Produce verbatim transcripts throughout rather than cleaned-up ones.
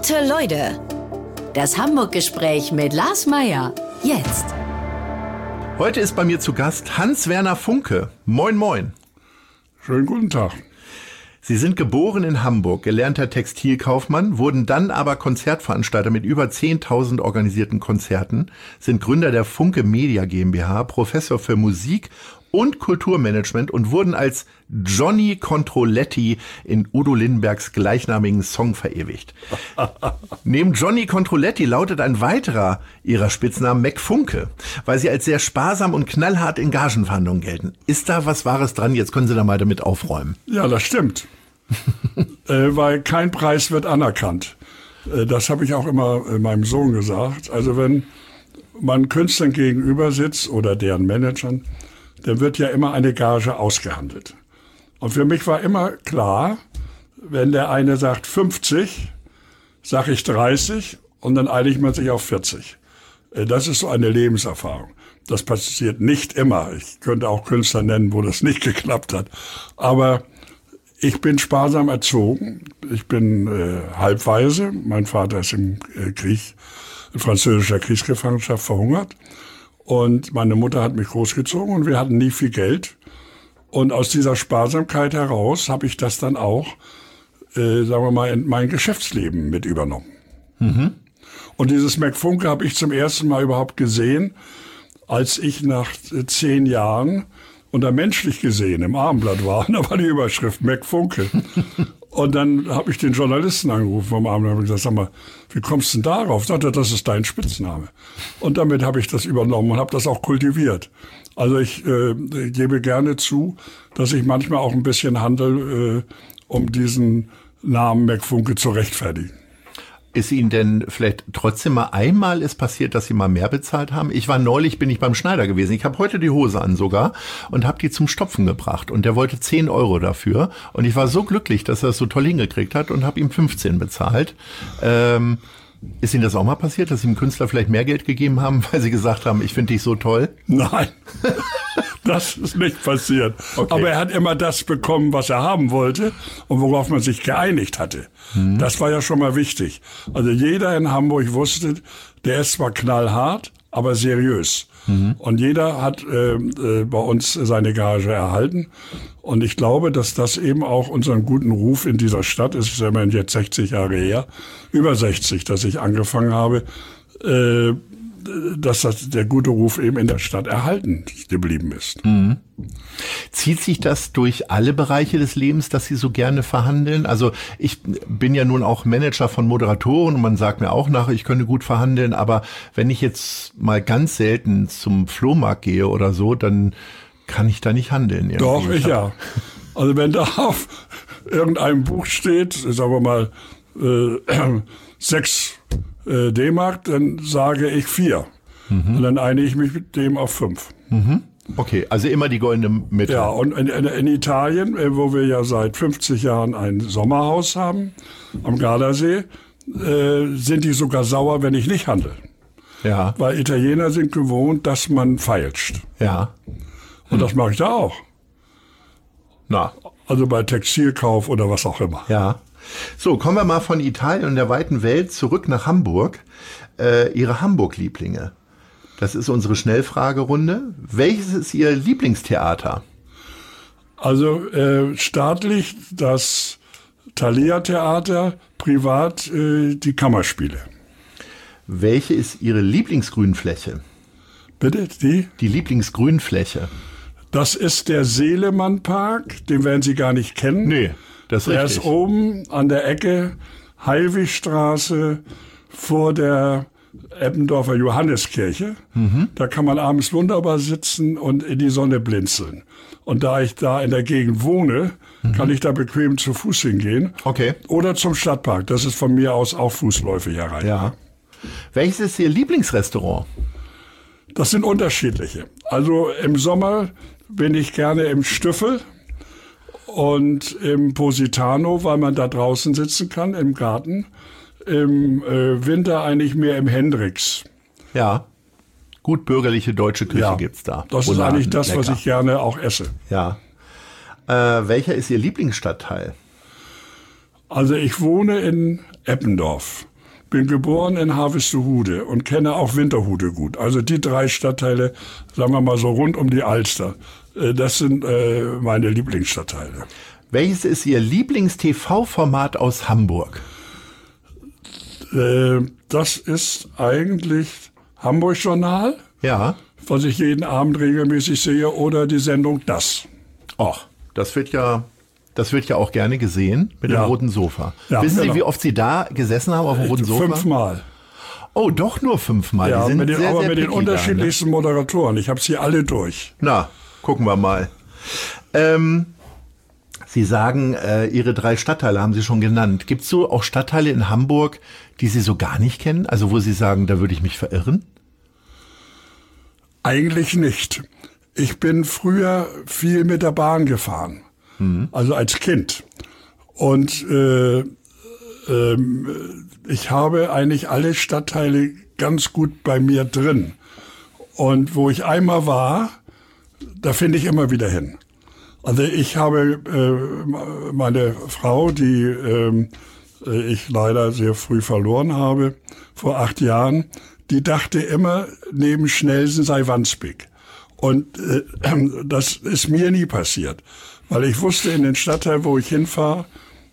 Gute Leute. Das Hamburg-Gespräch mit Lars Meier. Jetzt. Heute ist bei mir zu Gast Hans-Werner Funke. Moin, moin. Schönen guten Tag. Sie sind geboren in Hamburg, gelernter Textilkaufmann, wurden dann aber Konzertveranstalter mit über zehntausend organisierten Konzerten, sind Gründer der Funke Media GmbH, Professor für Musik und Kulturmanagement und wurden als Johnny Controletti in Udo Lindenbergs gleichnamigen Song verewigt. Neben Johnny Controletti lautet ein weiterer ihrer Spitznamen Mac Funke, weil sie als sehr sparsam und knallhart in Gagenverhandlungen gelten. Ist da was Wahres dran? Jetzt können Sie da mal damit aufräumen. Ja, das stimmt. äh, weil kein Preis wird anerkannt. Äh, das habe ich auch immer äh, meinem Sohn gesagt. Also wenn man Künstlern gegenüber sitzt oder deren Managern, dann wird ja immer eine Gage ausgehandelt. Und für mich war immer klar, wenn der eine sagt fünfzig, sage ich dreißig und dann einigt man sich auf vierzig. Das ist so eine Lebenserfahrung. Das passiert nicht immer. Ich könnte auch Künstler nennen, wo das nicht geklappt hat. Aber ich bin sparsam erzogen. Ich bin äh, halbwaise. Mein Vater ist im äh, Krieg, in französischer Kriegsgefangenschaft verhungert. Und meine Mutter hat mich großgezogen und wir hatten nie viel Geld. Und aus dieser Sparsamkeit heraus habe ich das dann auch, äh, sagen wir mal, in mein Geschäftsleben mit übernommen. Mhm. Und dieses Mac Funke habe ich zum ersten Mal überhaupt gesehen, als ich nach äh, zehn Jahren unter menschlich gesehen im Abendblatt war. Und da war die Überschrift Mac Funke. Und dann habe ich den Journalisten angerufen vom Abendblatt und gesagt, sag mal, wie kommst du denn darauf? Sagte, das ist dein Spitzname. Und damit habe ich das übernommen und habe das auch kultiviert. Also ich äh, gebe gerne zu, dass ich manchmal auch ein bisschen handle, äh, um diesen Namen Mac Funke zu rechtfertigen. Ist Ihnen denn vielleicht trotzdem mal einmal ist passiert, dass Sie mal mehr bezahlt haben? Ich war neulich, bin ich beim Schneider gewesen. Ich habe heute die Hose an sogar und habe die zum Stopfen gebracht. Und der wollte zehn Euro dafür. Und ich war so glücklich, dass er es so toll hingekriegt hat und habe ihm fünfzehn bezahlt. Ähm, ist Ihnen das auch mal passiert, dass Sie dem Künstler vielleicht mehr Geld gegeben haben, weil Sie gesagt haben, ich finde dich so toll? Nein, das ist nicht passiert. Okay. Aber er hat immer das bekommen, was er haben wollte und worauf man sich geeinigt hatte. Mhm. Das war ja schon mal wichtig. Also jeder in Hamburg wusste, der ist zwar knallhart, aber seriös. Mhm. Und jeder hat äh, äh, bei uns seine Gage erhalten. Und ich glaube, dass das eben auch unseren guten Ruf in dieser Stadt ist. Es ist ja immerhin jetzt sechzig Jahre her, über sechzig, dass ich angefangen habe, äh, dass das, der gute Ruf eben in der Stadt erhalten geblieben ist. Mhm. Zieht sich das durch alle Bereiche des Lebens, dass Sie so gerne verhandeln? Also ich bin ja nun auch Manager von Moderatoren und man sagt mir auch nach, ich könnte gut verhandeln, aber wenn ich jetzt mal ganz selten zum Flohmarkt gehe oder so, dann kann ich da nicht handeln. Irgendwie. Doch, ich, ich ja. Also wenn da auf irgendeinem Buch steht, sagen wir mal, äh, sechs äh, D-Mark, dann sage ich vier. Mhm. Und dann einige ich mich mit dem auf fünf. Mhm. Okay, also immer die goldene Mitte. Ja, und in, in, in Italien, wo wir ja seit fünfzig Jahren ein Sommerhaus haben, am Gardasee, äh, sind die sogar sauer, wenn ich nicht handle. Ja. Weil Italiener sind gewohnt, dass man feilscht. Ja. Und das mache ich da auch. Na. Also bei Textilkauf oder was auch immer. Ja. So, kommen wir mal von Italien und der weiten Welt zurück nach Hamburg. Äh, Ihre Hamburg-Lieblinge. Das ist unsere Schnellfragerunde. Welches ist Ihr Lieblingstheater? Also äh, staatlich das Thalia-Theater, privat äh, die Kammerspiele. Welche ist Ihre Lieblingsgrünfläche? Bitte, die? Die Lieblingsgrünfläche. Das ist der Seelemann-Park, den werden Sie gar nicht kennen. Nee, das ist der richtig. ist oben an der Ecke Heilwigstraße vor der Eppendorfer Johanneskirche. Mhm. Da kann man abends wunderbar sitzen und in die Sonne blinzeln. Und da ich da in der Gegend wohne, mhm. kann ich da bequem zu Fuß hingehen. Okay. Oder zum Stadtpark. Das ist von mir aus auch fußläufig erreichbar. Ja. Welches ist Ihr Lieblingsrestaurant? Das sind unterschiedliche. Also im Sommer bin ich gerne im Stüffel und im Positano, weil man da draußen sitzen kann im Garten. Im äh, Winter eigentlich mehr im Hendrix. Ja, gut bürgerliche deutsche Küche ja, gibt's da. Das ist eigentlich das, lecker. Was ich gerne auch esse. Ja. Äh, welcher ist Ihr Lieblingsstadtteil? Also ich wohne in Eppendorf. bin geboren in Harvestehude und kenne auch Winterhude gut. Also die drei Stadtteile, sagen wir mal so rund um die Alster, äh, das sind äh, meine Lieblingsstadtteile. Welches ist Ihr Lieblings-T V-Format aus Hamburg? Äh, das ist eigentlich Hamburg-Journal, Ja. was ich jeden Abend regelmäßig sehe, oder die Sendung Das. Och, das wird ja, das wird ja auch gerne gesehen mit Ja. dem roten Sofa. Ja, Wissen genau. Sie, wie oft Sie da gesessen haben auf dem roten Sofa? Fünfmal. Oh, doch nur fünfmal. Ja, Die sind mit den, sehr, aber sehr mit den picky unterschiedlichsten Moderatoren. Ich habe sie alle durch. Da, ne? Na, gucken wir mal. Ähm, Sie sagen, äh, Ihre drei Stadtteile haben Sie schon genannt. Gibt es so auch Stadtteile in Hamburg, die Sie so gar nicht kennen? Also wo Sie sagen, da würde ich mich verirren? Eigentlich nicht. Ich bin früher viel mit der Bahn gefahren, mhm. also als Kind. Und äh, ähm, ich habe eigentlich alle Stadtteile ganz gut bei mir drin. Und wo ich einmal war, da finde ich immer wieder hin. Also ich habe äh, meine Frau, die äh, ich leider sehr früh verloren habe, vor acht Jahren, die dachte immer, neben Schnelsen sei Wandsbek. Und äh, das ist mir nie passiert. Weil ich wusste, in den Stadtteil, wo ich hinfahre,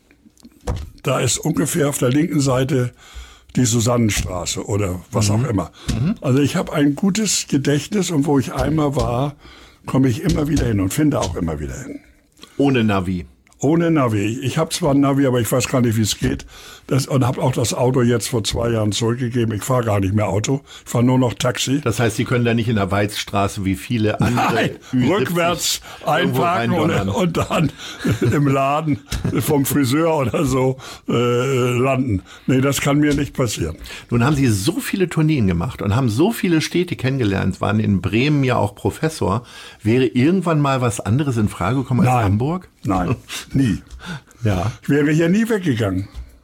da ist ungefähr auf der linken Seite die Susannenstraße oder was mhm. auch immer. Mhm. Also ich habe ein gutes Gedächtnis und wo ich einmal war, komme ich immer wieder hin und finde auch immer wieder hin. Ohne Navi. Ohne Navi. Ich habe zwar ein Navi, aber ich weiß gar nicht, wie es geht. Das, und habe auch das Auto jetzt vor zwei Jahren zurückgegeben. Ich fahre gar nicht mehr Auto. Ich fahre nur noch Taxi. Das heißt, Sie können da nicht in der Weizstraße wie viele andere Nein, Ü siebzig rückwärts einparken und, reindonnern. und dann im Laden vom Friseur oder so äh, landen. Nee, das kann mir nicht passieren. Nun haben Sie so viele Tourneen gemacht und haben so viele Städte kennengelernt, waren in Bremen ja auch Professor. Wäre irgendwann mal was anderes in Frage gekommen als Nein. Hamburg? Nein, nie. Ja. Ich wäre hier nie weggegangen.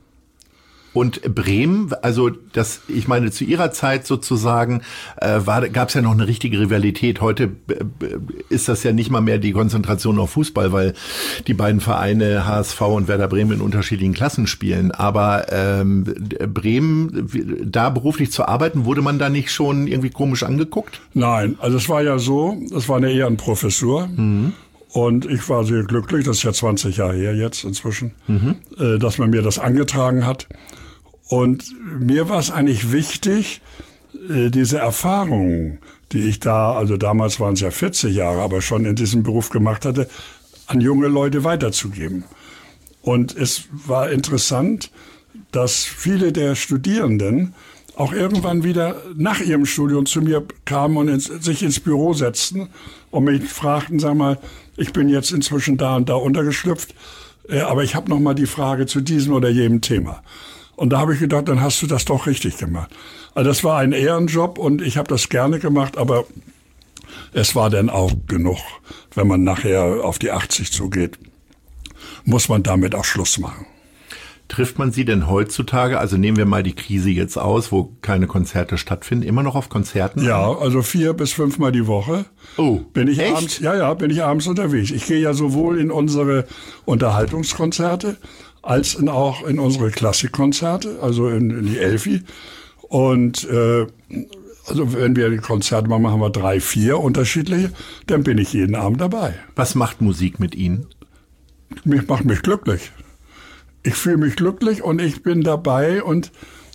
Und Bremen, also das, ich meine, zu Ihrer Zeit sozusagen äh, gab es ja noch eine richtige Rivalität. Heute äh, ist das ja nicht mal mehr die Konzentration auf Fußball, weil die beiden Vereine H S V und Werder Bremen in unterschiedlichen Klassen spielen. Aber ähm, Bremen, da beruflich zu arbeiten, wurde man da nicht schon irgendwie komisch angeguckt? Nein, also es war ja so, es war eine Ehrenprofessur. Mhm. Und ich war sehr glücklich, das ist ja zwanzig Jahre her jetzt inzwischen, mhm. äh, dass man mir das angetragen hat. Und mir war es eigentlich wichtig, äh, diese Erfahrungen, die ich da, also damals waren es ja vierzig Jahre, aber schon in diesem Beruf gemacht hatte, an junge Leute weiterzugeben. Und es war interessant, dass viele der Studierenden auch irgendwann wieder nach ihrem Studium zu mir kamen und ins, sich ins Büro setzten und mich fragten, sag mal, ich bin jetzt inzwischen da und da untergeschlüpft, äh, aber ich habe noch mal die Frage zu diesem oder jenem Thema. Und da habe ich gedacht, dann hast du das doch richtig gemacht. Also das war ein Ehrenjob und ich habe das gerne gemacht, aber es war dann auch genug, wenn man nachher auf die achtzig zugeht, muss man damit auch Schluss machen. Trifft man Sie denn heutzutage, also nehmen wir mal die Krise jetzt aus, wo keine Konzerte stattfinden, immer noch auf Konzerten? Ja, also vier bis fünfmal die Woche. Oh, bin ich echt? abends, ja, ja, bin ich abends unterwegs. Ich gehe ja sowohl in unsere Unterhaltungskonzerte als in auch in unsere Klassikkonzerte, also in, in die Elfi. Und äh, also wenn wir die Konzerte machen, machen wir drei, vier unterschiedliche, dann bin ich jeden Abend dabei. Was macht Musik mit Ihnen? Mich macht mich glücklich. Ich fühle mich glücklich und ich bin dabei und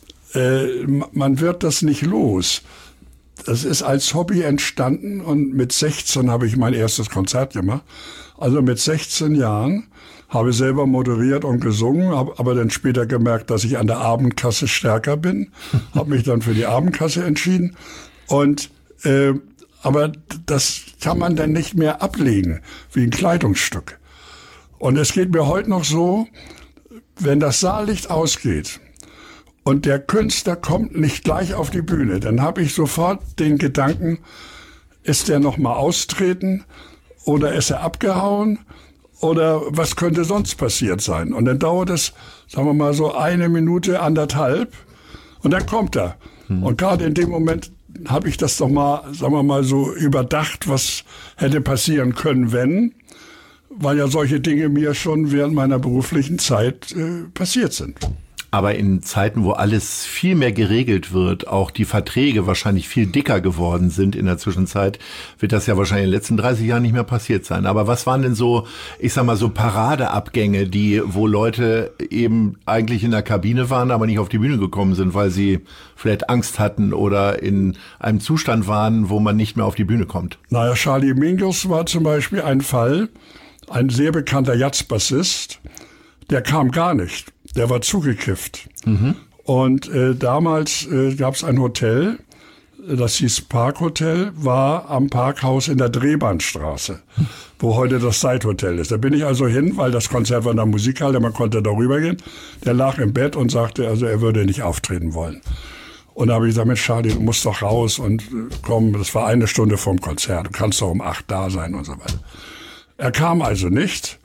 äh, man wird das nicht los. Das ist als Hobby entstanden und mit sechzehn habe ich mein erstes Konzert gemacht. Also mit sechzehn Jahren habe ich selber moderiert und gesungen, habe aber dann später gemerkt, dass ich an der Abendkasse stärker bin, habe mich dann für die Abendkasse entschieden. Und äh, aber das kann man dann nicht mehr ablegen wie ein Kleidungsstück. Und es geht mir heute noch so, wenn das Saallicht ausgeht und der Künstler kommt nicht gleich auf die Bühne, dann habe ich sofort den Gedanken, ist der noch mal austreten oder ist er abgehauen oder was könnte sonst passiert sein? Und dann dauert es, sagen wir mal so eine Minute, anderthalb und dann kommt er. Hm. Und gerade in dem Moment habe ich das doch mal, sagen wir mal so überdacht, was hätte passieren können, wenn... weil ja solche Dinge mir schon während meiner beruflichen Zeit äh, passiert sind. Aber in Zeiten, wo alles viel mehr geregelt wird, auch die Verträge wahrscheinlich viel dicker geworden sind in der Zwischenzeit, wird das ja wahrscheinlich in den letzten dreißig Jahren nicht mehr passiert sein. Aber was waren denn so, ich sag mal, so Paradeabgänge, die, wo Leute eben eigentlich in der Kabine waren, aber nicht auf die Bühne gekommen sind, weil sie vielleicht Angst hatten oder in einem Zustand waren, wo man nicht mehr auf die Bühne kommt? Naja, Charlie Mingus war zum Beispiel ein Fall, ein sehr bekannter Jazzbassist, der kam gar nicht. Der war zugekifft. Mhm. Und äh, damals äh, gab es ein Hotel, das hieß Parkhotel, war am Parkhaus in der Drehbahnstraße, wo heute das Seithotel ist. Da bin ich also hin, weil das Konzert war in der Musikhalle, man konnte da rübergehen. Der lag im Bett und sagte, also er würde nicht auftreten wollen. Und da habe ich gesagt, Mensch, Charlie, du musst doch raus und äh, komm, das war eine Stunde vorm Konzert, du kannst doch um acht da sein und so weiter. Er kam also nicht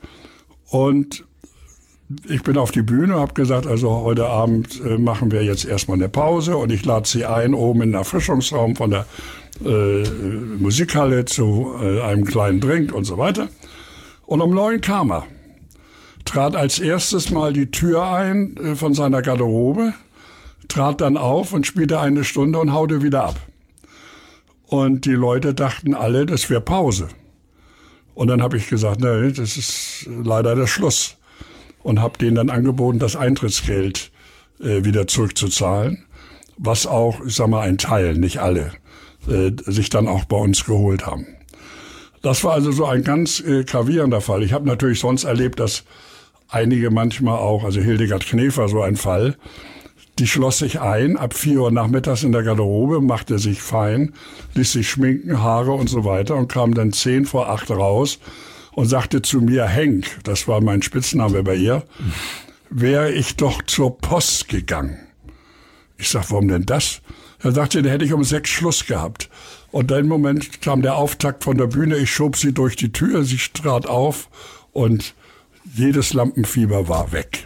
und ich bin auf die Bühne, habe gesagt, also heute Abend äh, machen wir jetzt erstmal eine Pause und ich lade Sie ein, oben in den Erfrischungsraum von der äh, Musikhalle zu äh, einem kleinen Drink und so weiter. Und um neun kam er, trat als erstes mal die Tür ein äh, von seiner Garderobe, trat dann auf und spielte eine Stunde und haute wieder ab. Und die Leute dachten alle, das wäre Pause. Und dann habe ich gesagt, nee, das ist leider der Schluss. Und habe denen dann angeboten, das Eintrittsgeld äh, wieder zurückzuzahlen, was auch, ich sag mal, ein Teil, nicht alle, äh, sich dann auch bei uns geholt haben. Das war also so ein ganz äh, gravierender Fall. Ich habe natürlich sonst erlebt, dass einige manchmal auch, also Hildegard Knef war so ein Fall, die schloss sich ein, ab vier Uhr nachmittags in der Garderobe, machte sich fein, ließ sich schminken, Haare und so weiter und kam dann zehn vor acht raus und sagte zu mir, Henk, das war mein Spitzname bei ihr, wäre ich doch zur Post gegangen. Ich sag, warum denn das? Er sagte, da hätte ich um sechs Schluss gehabt. Und in dem Moment kam der Auftakt von der Bühne, ich schob sie durch die Tür, sie trat auf und jedes Lampenfieber war weg.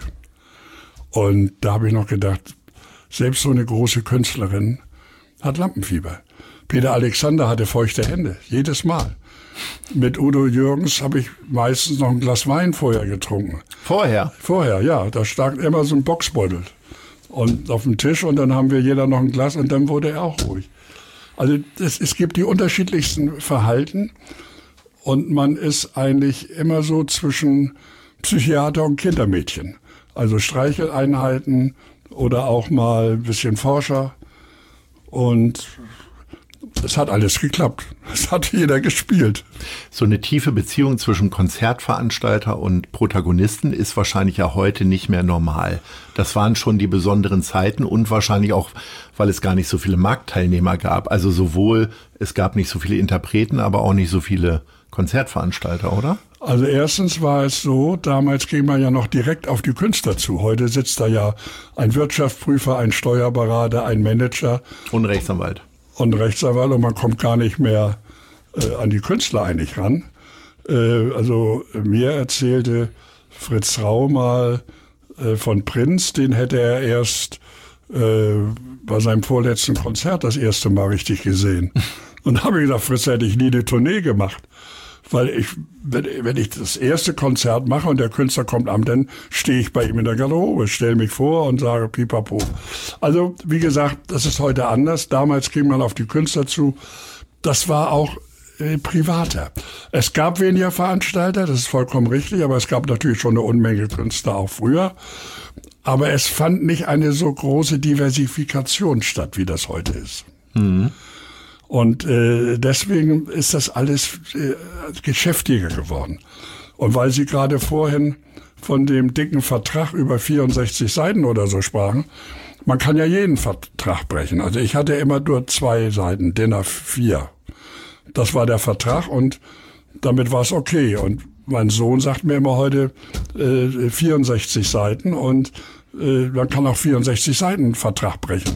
Und da habe ich noch gedacht, selbst so eine große Künstlerin hat Lampenfieber. Peter Alexander hatte feuchte Hände, jedes Mal. Mit Udo Jürgens habe ich meistens noch ein Glas Wein vorher getrunken. Vorher? Vorher, ja. Da stand immer so ein Boxbeutel und auf dem Tisch und dann haben wir jeder noch ein Glas und dann wurde er auch ruhig. Also es, es gibt die unterschiedlichsten Verhalten und man ist eigentlich immer so zwischen Psychiater und Kindermädchen. Also Streicheleinheiten oder auch mal ein bisschen Forscher und es hat alles geklappt. Es hat jeder gespielt. So eine tiefe Beziehung zwischen Konzertveranstalter und Protagonisten ist wahrscheinlich ja heute nicht mehr normal. Das waren schon die besonderen Zeiten und wahrscheinlich auch, weil es gar nicht so viele Marktteilnehmer gab. Also sowohl, es gab nicht so viele Interpreten, aber auch nicht so viele Konzertveranstalter, oder? Also erstens war es so, damals ging man ja noch direkt auf die Künstler zu. Heute sitzt da ja ein Wirtschaftsprüfer, ein Steuerberater, ein Manager. Und Rechtsanwalt. Und Rechtsanwalt und man kommt gar nicht mehr äh, an die Künstler eigentlich ran. Äh, also mir erzählte Fritz Rau mal äh, von Prinz, den hätte er erst äh, bei seinem vorletzten Konzert das erste Mal richtig gesehen. Und da habe ich gesagt, Fritz, hätte ich nie eine Tournee gemacht. Weil ich, wenn, wenn ich das erste Konzert mache und der Künstler kommt am, dann stehe ich bei ihm in der Garderobe, stelle mich vor und sage pipapo. Also, wie gesagt, das ist heute anders. Damals ging man auf die Künstler zu. Das war auch äh, privater. Es gab weniger Veranstalter, das ist vollkommen richtig, aber es gab natürlich schon eine Unmenge Künstler auch früher. Aber es fand nicht eine so große Diversifikation statt, wie das heute ist. Mhm. Und äh, deswegen ist das alles äh, geschäftiger geworden. Und weil Sie gerade vorhin von dem dicken Vertrag über vierundsechzig Seiten oder so sprachen, man kann ja jeden Vertrag brechen. Also ich hatte immer nur zwei Seiten, D I N A vier. Das war der Vertrag und damit war es okay. Und mein Sohn sagt mir immer heute äh, vierundsechzig Seiten und äh, man kann auch vierundsechzig Seiten Vertrag brechen.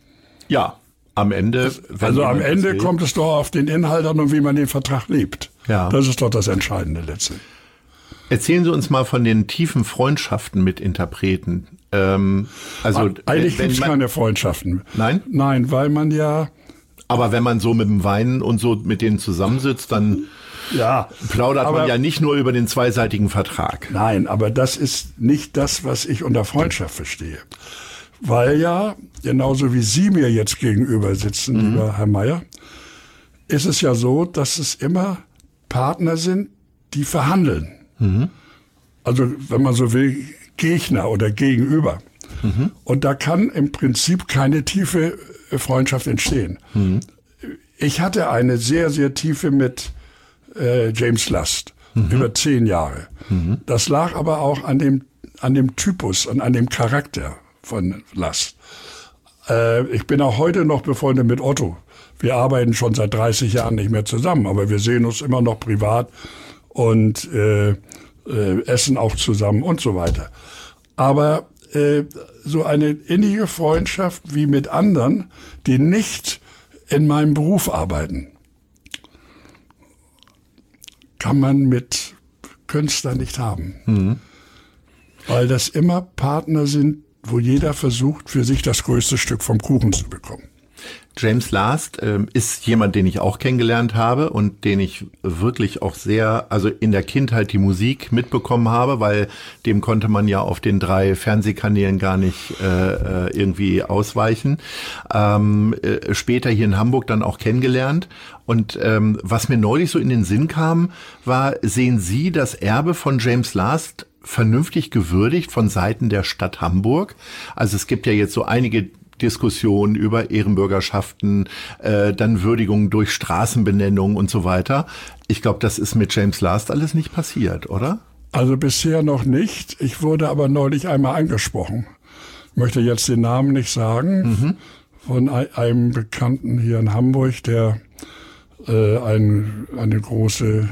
Ja. Am Ende, wenn also am Ende will, kommt es doch auf den Inhalt an und wie man den Vertrag lebt. Ja. Das ist doch das Entscheidende letztlich. Erzählen Sie uns mal von den tiefen Freundschaften mit Interpreten. Ähm, also eigentlich gibt es keine Freundschaften. Nein? Nein, weil man ja. Aber wenn man so mit dem Wein und so mit denen zusammensitzt, dann Ja, plaudert aber, man ja nicht nur über den zweiseitigen Vertrag. Nein, aber das ist nicht das, was ich unter Freundschaft verstehe. Weil ja, genauso wie Sie mir jetzt gegenüber sitzen, mhm. lieber Herr Mayer, ist es ja so, dass es immer Partner sind, die verhandeln. Mhm. Also, wenn man so will, Gegner oder Gegenüber. Mhm. Und da kann im Prinzip keine tiefe Freundschaft entstehen. Mhm. Ich hatte eine sehr, sehr tiefe mit äh, James Last, mhm. über zehn Jahre. Mhm. Das lag aber auch an dem, an dem Typus und an dem Charakter von Last. Äh, ich bin auch heute noch befreundet mit Otto. Wir arbeiten schon seit dreißig Jahren nicht mehr zusammen, aber wir sehen uns immer noch privat und äh, äh, essen auch zusammen und so weiter. Aber äh, so eine innige Freundschaft wie mit anderen, die nicht in meinem Beruf arbeiten, kann man mit Künstlern nicht haben. Mhm. Weil das immer Partner sind, wo jeder versucht, für sich das größte Stück vom Kuchen zu bekommen. James Last ähm, ist jemand, den ich auch kennengelernt habe und den ich wirklich auch sehr, also in der Kindheit die Musik mitbekommen habe, weil dem konnte man ja auf den drei Fernsehkanälen gar nicht äh, irgendwie ausweichen. Ähm, äh, später hier in Hamburg dann auch kennengelernt. Und ähm, was mir neulich so in den Sinn kam, war, sehen Sie das Erbe von James Last vernünftig gewürdigt von Seiten der Stadt Hamburg? Also es gibt ja jetzt so einige Diskussionen über Ehrenbürgerschaften, äh, dann Würdigungen durch Straßenbenennung und so weiter. Ich glaube, das ist mit James Last alles nicht passiert, oder? Also bisher noch nicht. Ich wurde aber neulich einmal angesprochen. Ich möchte jetzt den Namen nicht sagen. Mhm. Von einem Bekannten hier in Hamburg, der äh, ein, eine große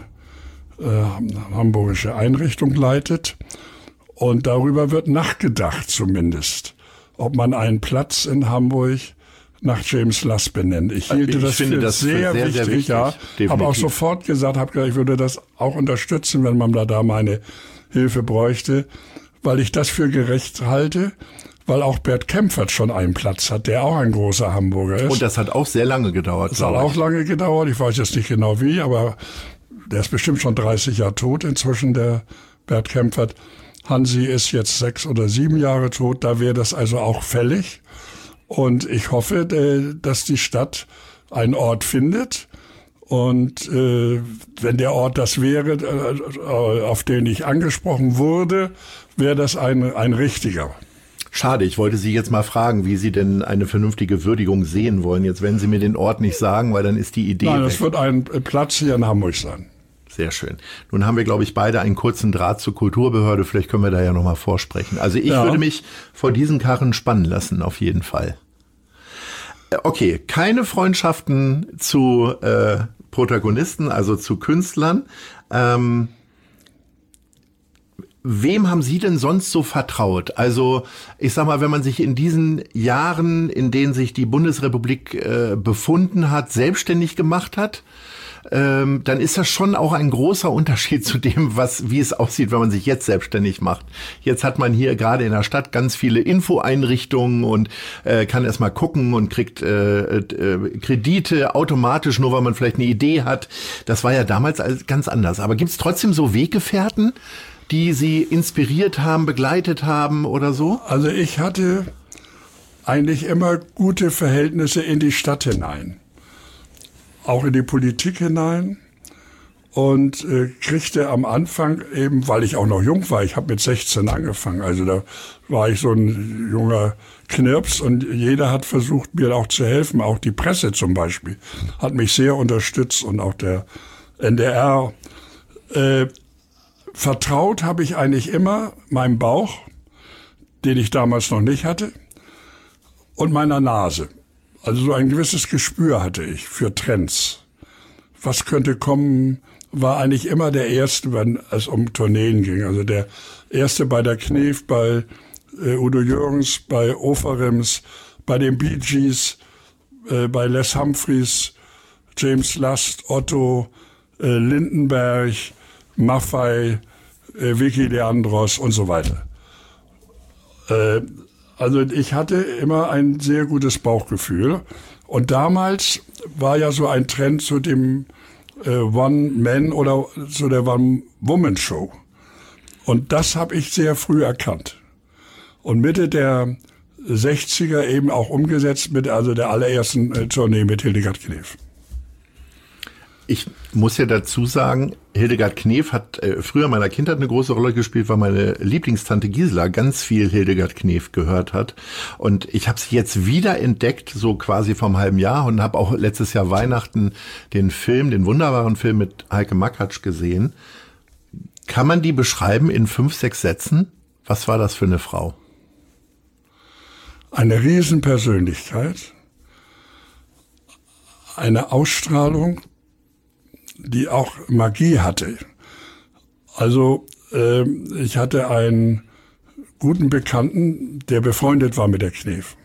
äh, hamburgische Einrichtung leitet. Und darüber wird nachgedacht zumindest, ob man einen Platz in Hamburg nach James Last benennt. Ich hielte ich das für das sehr, sehr, wichtig, sehr wichtig, ja. Habe auch sofort gesagt, habe gesagt, ich würde das auch unterstützen, wenn man da, da meine Hilfe bräuchte, weil ich das für gerecht halte, weil auch Bert Kempfert schon einen Platz hat, der auch ein großer Hamburger ist. Und das hat auch sehr lange gedauert. Das hat auch lange gedauert, ich weiß jetzt nicht genau wie, aber der ist bestimmt schon dreißig Jahre tot inzwischen, der Bert Kempfert. Hansi ist jetzt sechs oder sieben Jahre tot, da wäre das also auch fällig. Und ich hoffe, dass die Stadt einen Ort findet. Und äh, wenn der Ort das wäre, äh, auf den ich angesprochen wurde, wäre das ein, ein richtiger. Schade, ich wollte Sie jetzt mal fragen, wie Sie denn eine vernünftige Würdigung sehen wollen. Jetzt werden Sie mir den Ort nicht sagen, weil dann ist die Idee Nein, weg. das wird ein Platz hier in Hamburg sein. Sehr schön. Nun haben wir, glaube ich, beide einen kurzen Draht zur Kulturbehörde. Vielleicht können wir da ja nochmal vorsprechen. Also ich ja. würde mich vor diesen Karren spannen lassen, auf jeden Fall. Okay, keine Freundschaften zu äh, Protagonisten, also zu Künstlern. Ähm, wem haben Sie denn sonst so vertraut? Also ich sag mal, wenn man sich in diesen Jahren, in denen sich die Bundesrepublik äh, befunden hat, selbstständig gemacht hat, Ähm, dann ist das schon auch ein großer Unterschied zu dem, was wie es aussieht, wenn man sich jetzt selbstständig macht. Jetzt hat man hier gerade in der Stadt ganz viele Infoeinrichtungen und äh, kann erstmal gucken und kriegt äh, äh, Kredite automatisch, nur weil man vielleicht eine Idee hat. Das war ja damals ganz anders. Aber gibt es trotzdem so Weggefährten, die Sie inspiriert haben, begleitet haben oder so? Also ich hatte eigentlich immer gute Verhältnisse in die Stadt hinein. Auch in die Politik hinein und äh, kriegte am Anfang eben, weil ich auch noch jung war, ich habe mit sechzehn angefangen, also da war ich so ein junger Knirps und jeder hat versucht, mir auch zu helfen, auch die Presse zum Beispiel hat mich sehr unterstützt und auch der N D R. Äh, vertraut habe ich eigentlich immer meinem Bauch, den ich damals noch nicht hatte, und meiner Nase. Also so ein gewisses Gespür hatte ich für Trends. Was könnte kommen, war eigentlich immer der Erste, wenn es um Tourneen ging. Also der Erste bei der Knef, bei äh, Udo Jürgens, bei Opherims, bei den Bee Gees, äh, bei Les Humphreys, James Last, Otto, äh, Lindenberg, Maffay, äh, Vicky Leandros und so weiter. Äh, Also ich hatte immer ein sehr gutes Bauchgefühl. Und damals war ja so ein Trend zu dem äh, One-Man- oder so der One-Woman-Show. Und das habe ich sehr früh erkannt. Und Mitte der sechziger eben auch umgesetzt mit also der allerersten äh, Tournee mit Hildegard Knef. Ich muss ja dazu sagen, Hildegard Knef hat äh, früher in meiner Kindheit eine große Rolle gespielt, weil meine Lieblingstante Gisela ganz viel Hildegard Knef gehört hat. Und ich habe sie jetzt wieder entdeckt, so quasi vom halben Jahr, und habe auch letztes Jahr Weihnachten den Film, den wunderbaren Film mit Heike Makatsch gesehen. Kann man die beschreiben in fünf, sechs Sätzen? Was war das für eine Frau? Eine Riesenpersönlichkeit, eine Ausstrahlung, die auch Magie hatte. Also äh, ich hatte einen guten Bekannten, der befreundet war mit der Knef.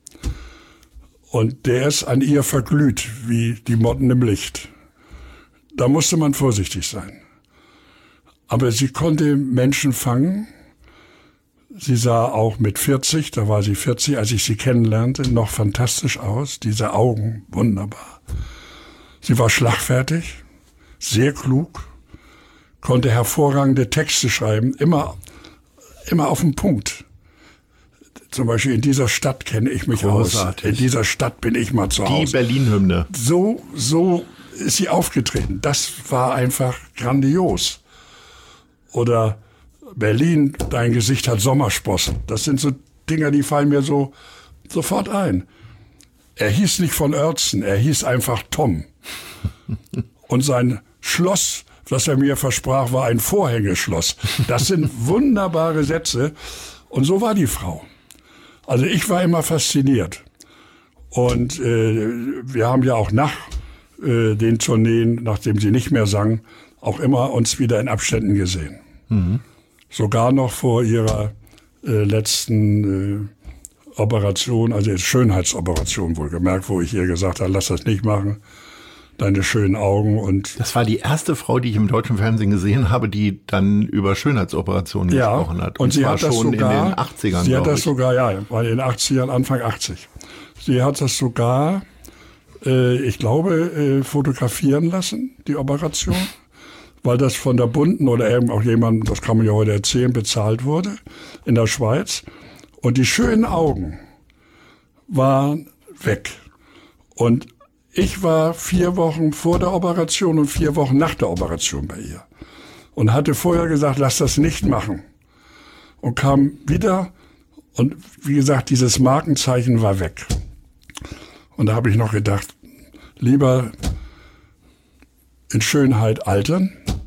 Und der ist an ihr verglüht, wie die Motten im Licht. Da musste man vorsichtig sein. Aber sie konnte Menschen fangen. Sie sah auch mit vierzig, da war sie vierzig, als ich sie kennenlernte, noch fantastisch aus. Diese Augen, wunderbar. Sie war schlagfertig, sehr klug, konnte hervorragende Texte schreiben, immer, immer auf den Punkt. Zum Beispiel in dieser Stadt kenne ich mich Großartig. aus. In dieser Stadt bin ich mal zu Hause. Die Berlin-Hymne. So, so ist sie aufgetreten. Das war einfach grandios. Oder Berlin, dein Gesicht hat Sommersprossen. Das sind so Dinger, die fallen mir so sofort ein. Er hieß nicht von Oertzen, er hieß einfach Tom. Und sein Schloss, das er mir versprach, war ein Vorhängeschloss. Das sind wunderbare Sätze. Und so war die Frau. Also ich war immer fasziniert. Und äh, wir haben ja auch nach äh, den Tourneen, nachdem sie nicht mehr sang, auch immer uns wieder in Abständen gesehen. Mhm. Sogar noch vor ihrer äh, letzten äh, Operation, also Schönheitsoperation wohlgemerkt, wo ich ihr gesagt habe, lass das nicht machen, deine schönen Augen. Und das war die erste Frau, die ich im deutschen Fernsehen gesehen habe, die dann über Schönheitsoperationen ja, gesprochen hat. Und, und sie hat das schon sogar, in den achtzigern, sie hat das ich. sogar, ja, war in den achtzigern, Anfang achtzig. Sie hat das sogar, äh, ich glaube, äh, fotografieren lassen, die Operation. Weil das von der Bunden oder eben auch jemand, das kann man ja heute erzählen, bezahlt wurde in der Schweiz. Und die schönen Augen waren weg. Und ich war vier Wochen vor der Operation und vier Wochen nach der Operation bei ihr. Und hatte vorher gesagt, lass das nicht machen. Und kam wieder und wie gesagt, dieses Markenzeichen war weg. Und da habe ich noch gedacht, lieber in Schönheit altern,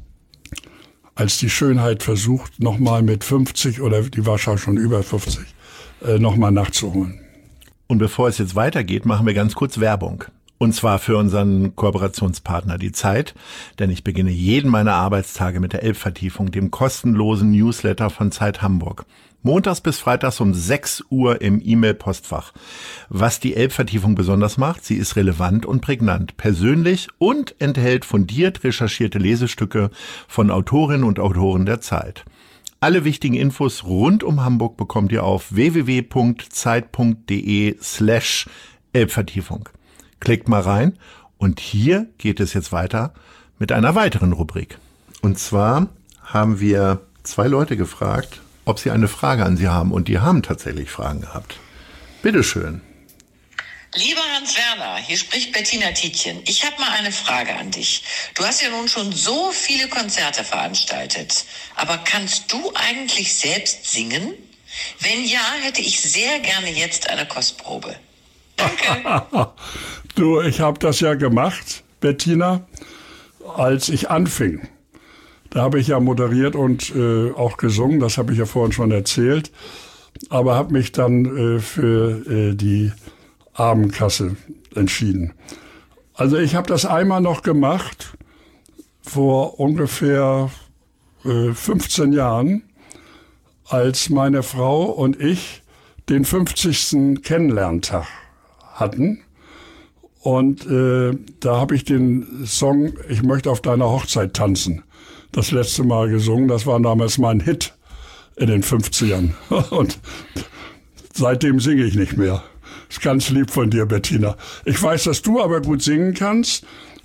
als die Schönheit versucht, nochmal mit fünfzig oder die war schon über fünfzig, äh, nochmal nachzuholen. Und bevor es jetzt weitergeht, machen wir ganz kurz Werbung. Und zwar für unseren Kooperationspartner Die Zeit, denn ich beginne jeden meiner Arbeitstage mit der Elbvertiefung, dem kostenlosen Newsletter von Zeit Hamburg. Montags bis freitags um sechs Uhr im E-Mail-Postfach. Was die Elbvertiefung besonders macht, sie ist relevant und prägnant, persönlich und enthält fundiert recherchierte Lesestücke von Autorinnen und Autoren der Zeit. Alle wichtigen Infos rund um Hamburg bekommt ihr auf w w w punkt zeit punkt d e slash Elbvertiefung. Klickt mal rein und hier geht es jetzt weiter mit einer weiteren Rubrik. Und zwar haben wir zwei Leute gefragt, ob sie eine Frage an Sie haben. Und die haben tatsächlich Fragen gehabt. Bitteschön. Lieber Hans-Werner, hier spricht Bettina Tietjen. Ich habe mal eine Frage an dich. Du hast ja nun schon so viele Konzerte veranstaltet. Aber kannst du eigentlich selbst singen? Wenn ja, hätte ich sehr gerne jetzt eine Kostprobe. Danke. Du, ich habe das ja gemacht, Bettina, als ich anfing. Da habe ich ja moderiert und äh, auch gesungen, das habe ich ja vorhin schon erzählt, aber habe mich dann äh, für äh, die Abendkasse entschieden. Also ich habe das einmal noch gemacht, vor ungefähr äh, fünfzehn Jahren, als meine Frau und ich den fünfzigsten Kennenlerntag hatten. Und äh, da habe ich den Song Ich möchte auf deiner Hochzeit tanzen das letzte Mal gesungen. Das war damals mein Hit in den fünfzigern. Und seitdem singe ich nicht mehr. Ist ganz lieb von dir, Bettina. Ich weiß, dass du aber gut singen kannst.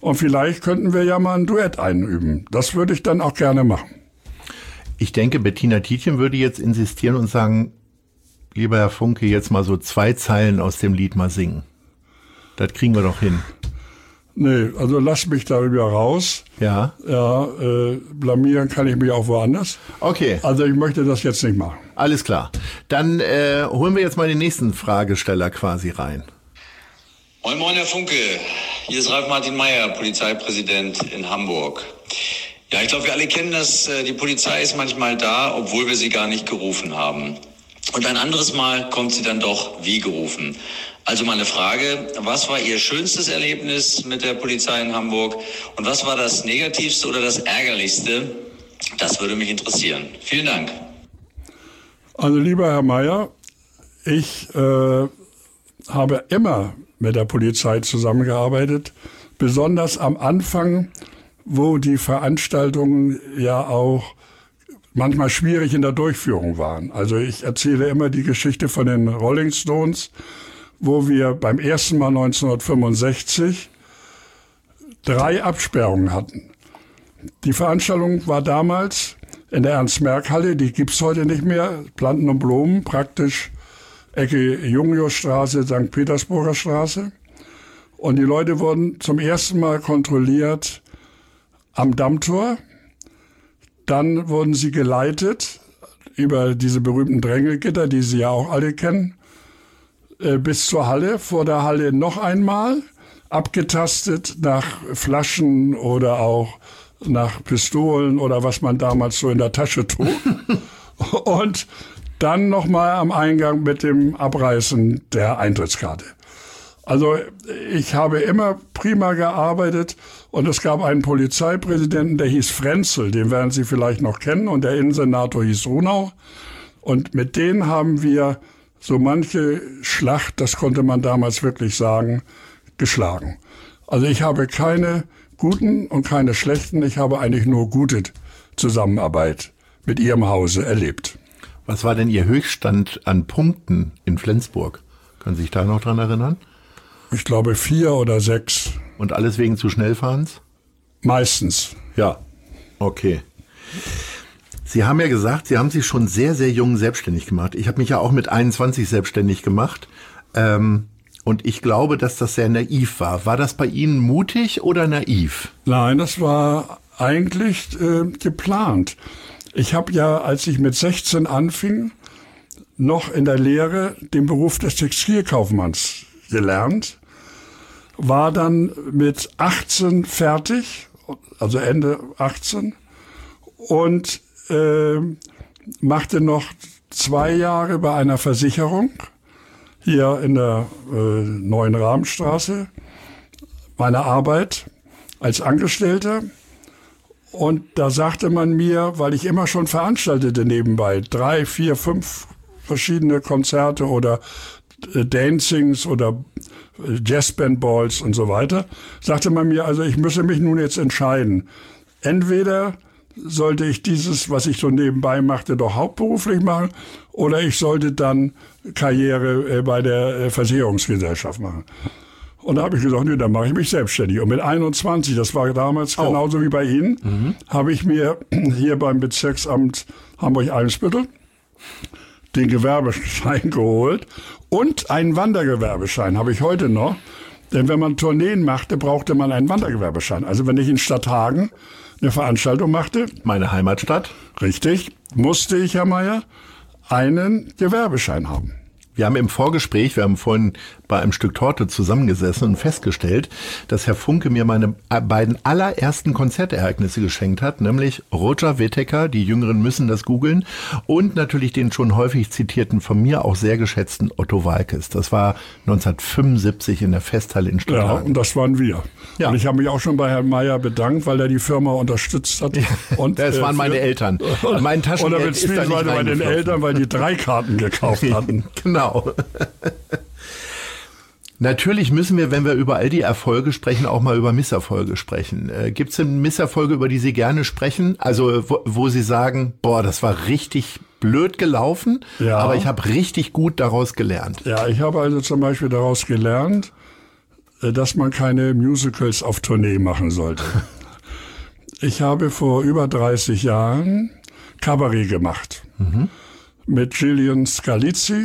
Und vielleicht könnten wir ja mal ein Duett einüben. Das würde ich dann auch gerne machen. Ich denke, Bettina Tietjen würde jetzt insistieren und sagen, lieber Herr Funke, jetzt mal so zwei Zeilen aus dem Lied mal singen. Das kriegen wir doch hin. Nee, also lass mich da wieder raus. Ja. Ja, äh, blamieren kann ich mich auch woanders. Okay. Also ich möchte das jetzt nicht machen. Alles klar. Dann äh, holen wir jetzt mal den nächsten Fragesteller quasi rein. Moin Moin, Herr Funke. Hier ist Ralf Martin Meyer, Polizeipräsident in Hamburg. Ja, ich glaube, wir alle kennen das. Die Polizei ist manchmal da, obwohl wir sie gar nicht gerufen haben. Und ein anderes Mal kommt sie dann doch wie gerufen. Also meine Frage, was war Ihr schönstes Erlebnis mit der Polizei in Hamburg? Und was war das Negativste oder das Ärgerlichste? Das würde mich interessieren. Vielen Dank. Also lieber Herr Meyer, ich äh, habe immer mit der Polizei zusammengearbeitet, besonders am Anfang, wo die Veranstaltungen ja auch manchmal schwierig in der Durchführung waren. Also ich erzähle immer die Geschichte von den Rolling Stones, wo wir beim ersten Mal neunzehnhundertfünfundsechzig drei Absperrungen hatten. Die Veranstaltung war damals in der Ernst-Merck-Halle, die gibt's heute nicht mehr, Planten und Blumen, praktisch Ecke Jungiusstraße, Sankt Petersburger Straße. Und die Leute wurden zum ersten Mal kontrolliert am Dammtor. Dann wurden sie geleitet über diese berühmten Drängelgitter, die Sie ja auch alle kennen, bis zur Halle. Vor der Halle noch einmal abgetastet nach Flaschen oder auch nach Pistolen oder was man damals so in der Tasche trug. Und dann nochmal am Eingang mit dem Abreißen der Eintrittskarte. Also ich habe immer prima gearbeitet und es gab einen Polizeipräsidenten, der hieß Frenzel, den werden Sie vielleicht noch kennen, und der Innensenator hieß Runau. Und mit denen haben wir so manche Schlacht, das konnte man damals wirklich sagen, geschlagen. Also ich habe keine guten und keine schlechten, ich habe eigentlich nur gute Zusammenarbeit mit Ihrem Hause erlebt. Was war denn Ihr Höchststand an Punkten in Flensburg? Können Sie sich da noch dran erinnern? Ich glaube vier oder sechs. Und alles wegen zu Schnellfahrens? Meistens. Ja, okay. Sie haben ja gesagt, Sie haben sich schon sehr, sehr jung selbstständig gemacht. Ich habe mich ja auch mit einundzwanzig selbstständig gemacht. Ähm, und ich glaube, dass das sehr naiv war. War das bei Ihnen mutig oder naiv? Nein, das war eigentlich äh, geplant. Ich habe ja, als ich mit sechzehn anfing, noch in der Lehre den Beruf des Textilkaufmanns gelernt, war dann mit achtzehn fertig, also Ende achtzehn, und äh, machte noch zwei Jahre bei einer Versicherung hier in der äh, Neuen Rahmenstraße meine Arbeit als Angestellter. Und da sagte man mir, weil ich immer schon veranstaltete nebenbei, drei, vier, fünf verschiedene Konzerte oder äh, Dancings oder äh, Jazzband-Balls und so weiter, sagte man mir, also ich müsse mich nun jetzt entscheiden. Entweder sollte ich dieses, was ich so nebenbei machte, doch hauptberuflich machen, oder ich sollte dann Karriere äh, bei der äh, Versicherungsgesellschaft machen. Und da habe ich gesagt, nee, dann mache ich mich selbstständig. Und mit einundzwanzig, das war damals oh. genauso wie bei Ihnen, mhm. habe ich mir hier beim Bezirksamt Hamburg-Eimsbüttel den Gewerbeschein geholt und einen Wandergewerbeschein habe ich heute noch. Denn wenn man Tourneen machte, brauchte man einen Wandergewerbeschein. Also wenn ich in Stadthagen eine Veranstaltung machte, meine Heimatstadt, richtig, musste ich, Herr Meyer, einen Gewerbeschein haben. Wir haben im Vorgespräch, wir haben vorhin bei einem Stück Torte zusammengesessen und festgestellt, dass Herr Funke mir meine beiden allerersten Konzertereignisse geschenkt hat, nämlich Roger Whittaker, die Jüngeren müssen das googeln, und natürlich den schon häufig zitierten, von mir auch sehr geschätzten Otto Waalkes. Das war neunzehnhundertfünfundsiebzig in der Festhalle in Stuttgart. Ja, und das waren wir. Ja. Und ich habe mich auch schon bei Herrn Meyer bedankt, weil er die Firma unterstützt hat. Und, das waren äh, meine Eltern. Mein Taschengeld ist da nicht bei den Eltern, weil die drei Karten gekauft hatten. Genau. Natürlich müssen wir, wenn wir über all die Erfolge sprechen, auch mal über Misserfolge sprechen. Äh, Gibt es denn Misserfolge, über die Sie gerne sprechen? Also wo, wo Sie sagen, boah, das war richtig blöd gelaufen, ja, aber ich habe richtig gut daraus gelernt. Ja, ich habe also zum Beispiel daraus gelernt, dass man keine Musicals auf Tournee machen sollte. Ich habe vor über dreißig Jahren Kabarett gemacht. Mhm. Mit Gillian Scalizzi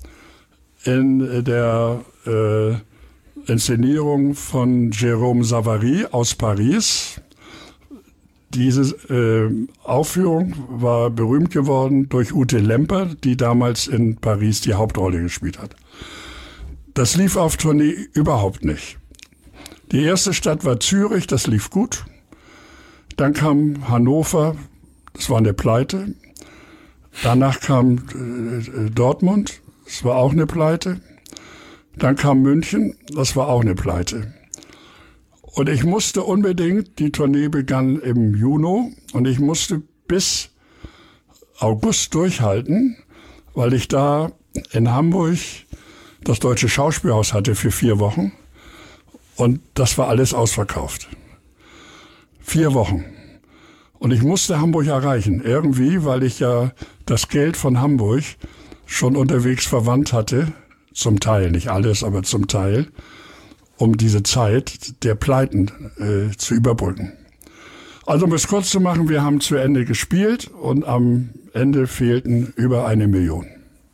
in der äh, Inszenierung von Jérôme Savary aus Paris. Diese äh, Aufführung war berühmt geworden durch Ute Lemper, die damals in Paris die Hauptrolle gespielt hat. Das lief auf Tournee überhaupt nicht. Die erste Stadt war Zürich, das lief gut. Dann kam Hannover, das war eine Pleite. Danach kam äh, Dortmund, das war auch eine Pleite. Dann kam München, das war auch eine Pleite. Und ich musste unbedingt, die Tournee begann im Juni, und ich musste bis August durchhalten, weil ich da in Hamburg das Deutsche Schauspielhaus hatte für vier Wochen. Und das war alles ausverkauft. Vier Wochen. Und ich musste Hamburg erreichen, irgendwie, weil ich ja das Geld von Hamburg schon unterwegs verwandt hatte, zum Teil, nicht alles, aber zum Teil, um diese Zeit der Pleiten äh, zu überbrücken. Also um es kurz zu machen, wir haben zu Ende gespielt und am Ende fehlten über eine Million.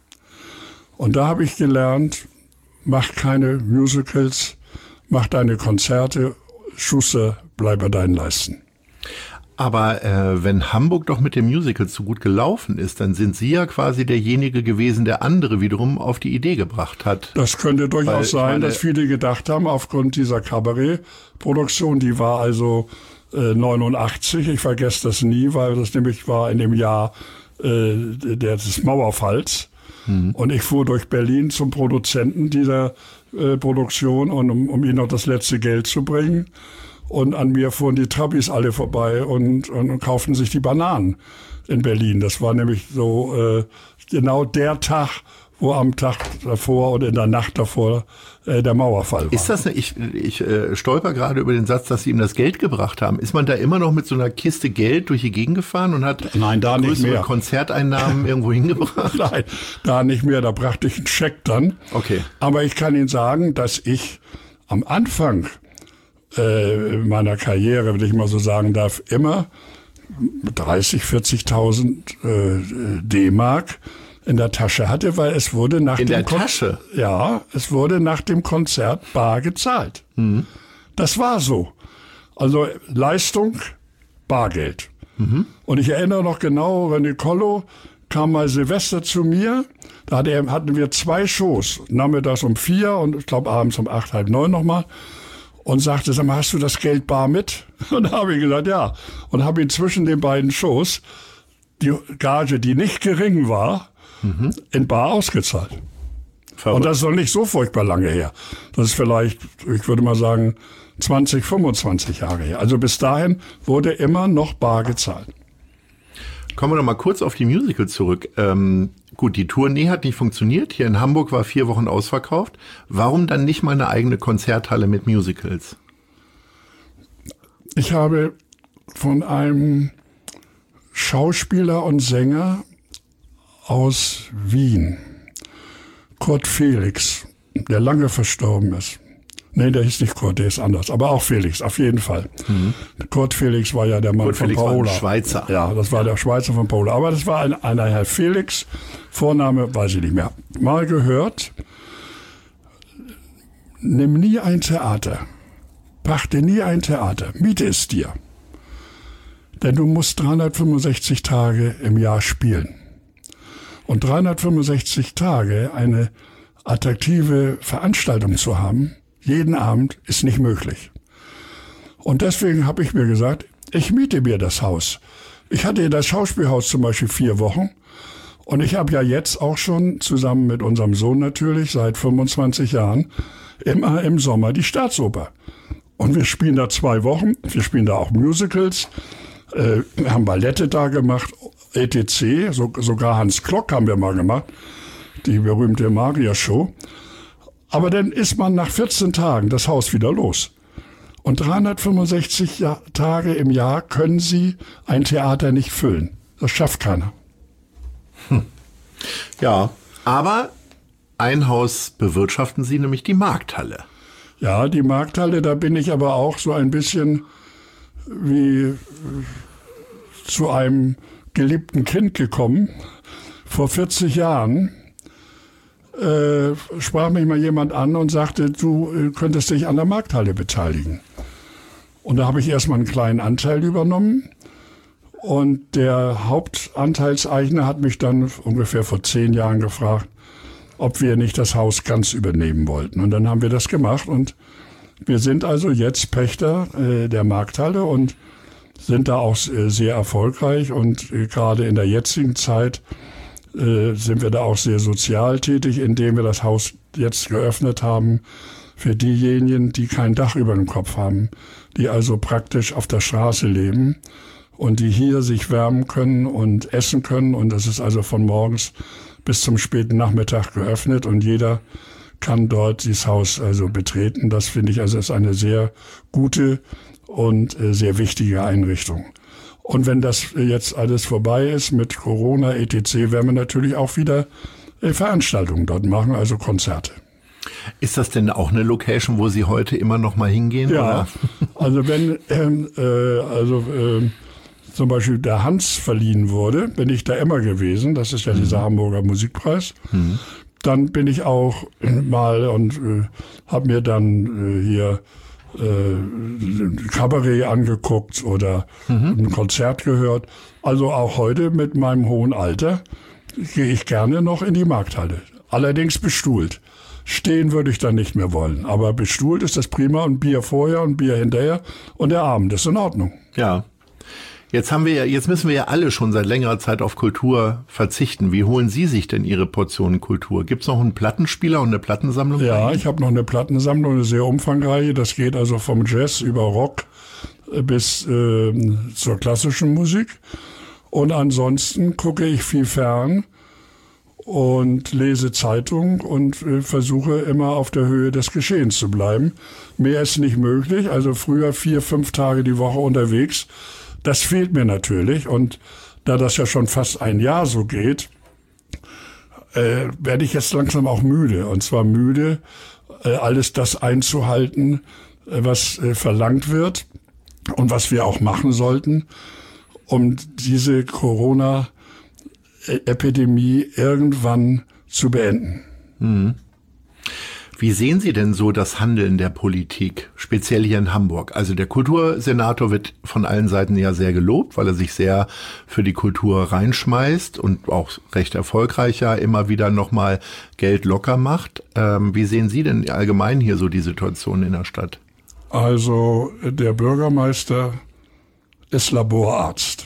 Und da habe ich gelernt, mach keine Musicals, mach deine Konzerte, Schuster, bleib bei deinen Leisten. Aber äh, wenn Hamburg doch mit dem Musical so gut gelaufen ist, dann sind Sie ja quasi derjenige gewesen, der andere wiederum auf die Idee gebracht hat. Das könnte durchaus Weil, sein, meine, dass viele gedacht haben, aufgrund dieser Kabarettproduktion, die war also äh, neunundachtzig, ich vergesse das nie, weil das nämlich war in dem Jahr äh, des Mauerfalls. Mhm. Und ich fuhr durch Berlin zum Produzenten dieser äh, Produktion, und um, um ihm noch das letzte Geld zu bringen. Und an mir fuhren die Trabis alle vorbei und, und, und kauften sich die Bananen in Berlin. Das war nämlich so äh, genau der Tag, wo am Tag davor oder in der Nacht davor äh, der Mauerfall war. Ist das, eine, ich, ich äh, stolper gerade über den Satz, dass Sie ihm das Geld gebracht haben. Ist man da immer noch mit so einer Kiste Geld durch die Gegend gefahren und hat Nein, da größere nicht mehr. Konzerteinnahmen irgendwo hingebracht? Nein, da nicht mehr. Da brachte ich einen Scheck dann. Okay. Aber ich kann Ihnen sagen, dass ich am Anfang meiner Karriere, wenn ich mal so sagen darf, immer dreißig, vierzigtausend äh, D-Mark in der Tasche hatte, weil es wurde nach in dem der Kon- Tasche? Ja, es wurde nach dem Konzert bar gezahlt. Mhm. Das war so. Also Leistung, Bargeld. Mhm. Und ich erinnere noch genau, René Collo kam mal Silvester zu mir, da hatte er, hatten wir zwei Shows, nachmittags um vier und ich glaube abends um acht, halb neun nochmal. Und sagte, sag mal, hast du das Geld bar mit? Und da habe ich gesagt, ja. Und habe ihn zwischen den beiden Shows die Gage, die nicht gering war, mhm. in bar ausgezahlt. Verrückt. Und das ist noch nicht so furchtbar lange her. Das ist vielleicht, ich würde mal sagen, zwanzig, fünfundzwanzig Jahre her. Also bis dahin wurde immer noch bar gezahlt. Kommen wir noch mal kurz auf die Musicals zurück. Ähm, gut, die Tournee hat nicht funktioniert. Hier in Hamburg war vier Wochen ausverkauft. Warum dann nicht mal eine eigene Konzerthalle mit Musicals? Ich habe von einem Schauspieler und Sänger aus Wien, Kurt Felix, der lange verstorben ist. Nee, der hieß nicht Kurt, der ist anders. Aber auch Felix, auf jeden Fall. Mhm. Kurt Felix war ja der Mann Kurt von Felix Paola. War ein Schweizer. Ja, das war der Schweizer von Paola. Aber das war ein, einer Herr Felix. Vorname weiß ich nicht mehr. Mal gehört, nimm nie ein Theater. Pachte nie ein Theater. Miete es dir. Denn du musst dreihundertfünfundsechzig Tage im Jahr spielen. Und dreihundertfünfundsechzig Tage eine attraktive Veranstaltung zu haben, jeden Abend, ist nicht möglich. Und deswegen habe ich mir gesagt, ich miete mir das Haus. Ich hatte das Schauspielhaus zum Beispiel vier Wochen. Und ich habe ja jetzt auch schon, zusammen mit unserem Sohn natürlich, seit fünfundzwanzig Jahren, immer im Sommer die Staatsoper. Und wir spielen da zwei Wochen. Wir spielen da auch Musicals. Äh, wir haben Ballette da gemacht, et cetera. So, sogar Hans Klock haben wir mal gemacht. Die berühmte Maria-Show. Aber dann ist man nach vierzehn Tagen das Haus wieder los. Und dreihundertfünfundsechzig ja- Tage im Jahr können Sie ein Theater nicht füllen. Das schafft keiner. Hm. Ja, aber ein Haus bewirtschaften Sie, nämlich die Markthalle. Ja, die Markthalle, da bin ich aber auch so ein bisschen wie zu einem geliebten Kind gekommen. Vor vierzig Jahren äh, sprach mich mal jemand an und sagte, du äh, könntest dich an der Markthalle beteiligen. Und da habe ich erstmal einen kleinen Anteil übernommen. Und der Hauptanteilseigner hat mich dann ungefähr vor zehn Jahren gefragt, ob wir nicht das Haus ganz übernehmen wollten. Und dann haben wir das gemacht. Und wir sind also jetzt Pächter äh, der Markthalle und sind da auch äh, sehr erfolgreich. Und äh, gerade in der jetzigen Zeit äh, sind wir da auch sehr sozial tätig, indem wir das Haus jetzt geöffnet haben für diejenigen, die kein Dach über dem Kopf haben, die also praktisch auf der Straße leben und die hier sich wärmen können und essen können. Und das ist also von morgens bis zum späten Nachmittag geöffnet und jeder kann dort dieses Haus also betreten. Das finde ich also ist eine sehr gute und äh, sehr wichtige Einrichtung. Und wenn das jetzt alles vorbei ist mit Corona, et cetera, werden wir natürlich auch wieder äh, Veranstaltungen dort machen, also Konzerte. Ist das denn auch eine Location, wo Sie heute immer noch mal hingehen? Ja, oder? Also wenn ähm, äh, also äh, zum Beispiel der Hans verliehen wurde, bin ich da immer gewesen. Das ist ja dieser mhm. Hamburger Musikpreis. Mhm. Dann bin ich auch mal und äh, habe mir dann äh, hier äh, Kabarett angeguckt oder mhm. ein Konzert gehört. Also auch heute mit meinem hohen Alter gehe ich gerne noch in die Markthalle. Allerdings bestuhlt. Stehen würde ich dann nicht mehr wollen. Aber bestuhlt ist das prima und Bier vorher und Bier hinterher und der Abend ist in Ordnung. Ja. Jetzt haben wir ja, jetzt müssen wir ja alle schon seit längerer Zeit auf Kultur verzichten. Wie holen Sie sich denn Ihre Portionen Kultur? Gibt's noch einen Plattenspieler und eine Plattensammlung? Ja, ich habe noch eine Plattensammlung, eine sehr umfangreiche. Das geht also vom Jazz über Rock bis äh, zur klassischen Musik. Und ansonsten gucke ich viel fern und lese Zeitung und äh, versuche immer auf der Höhe des Geschehens zu bleiben. Mehr ist nicht möglich. Also früher vier, fünf Tage die Woche unterwegs. Das fehlt mir natürlich und da das ja schon fast ein Jahr so geht, äh, werde ich jetzt langsam auch müde. Und zwar müde, äh, alles das einzuhalten, äh, was äh, verlangt wird und was wir auch machen sollten, um diese Corona-Epidemie irgendwann zu beenden. Mhm. Wie sehen Sie denn so das Handeln der Politik, speziell hier in Hamburg? Also der Kultursenator wird von allen Seiten ja sehr gelobt, weil er sich sehr für die Kultur reinschmeißt und auch recht erfolgreich ja immer wieder nochmal Geld locker macht. Ähm, wie sehen Sie denn allgemein hier so die Situation in der Stadt? Also der Bürgermeister ist Laborarzt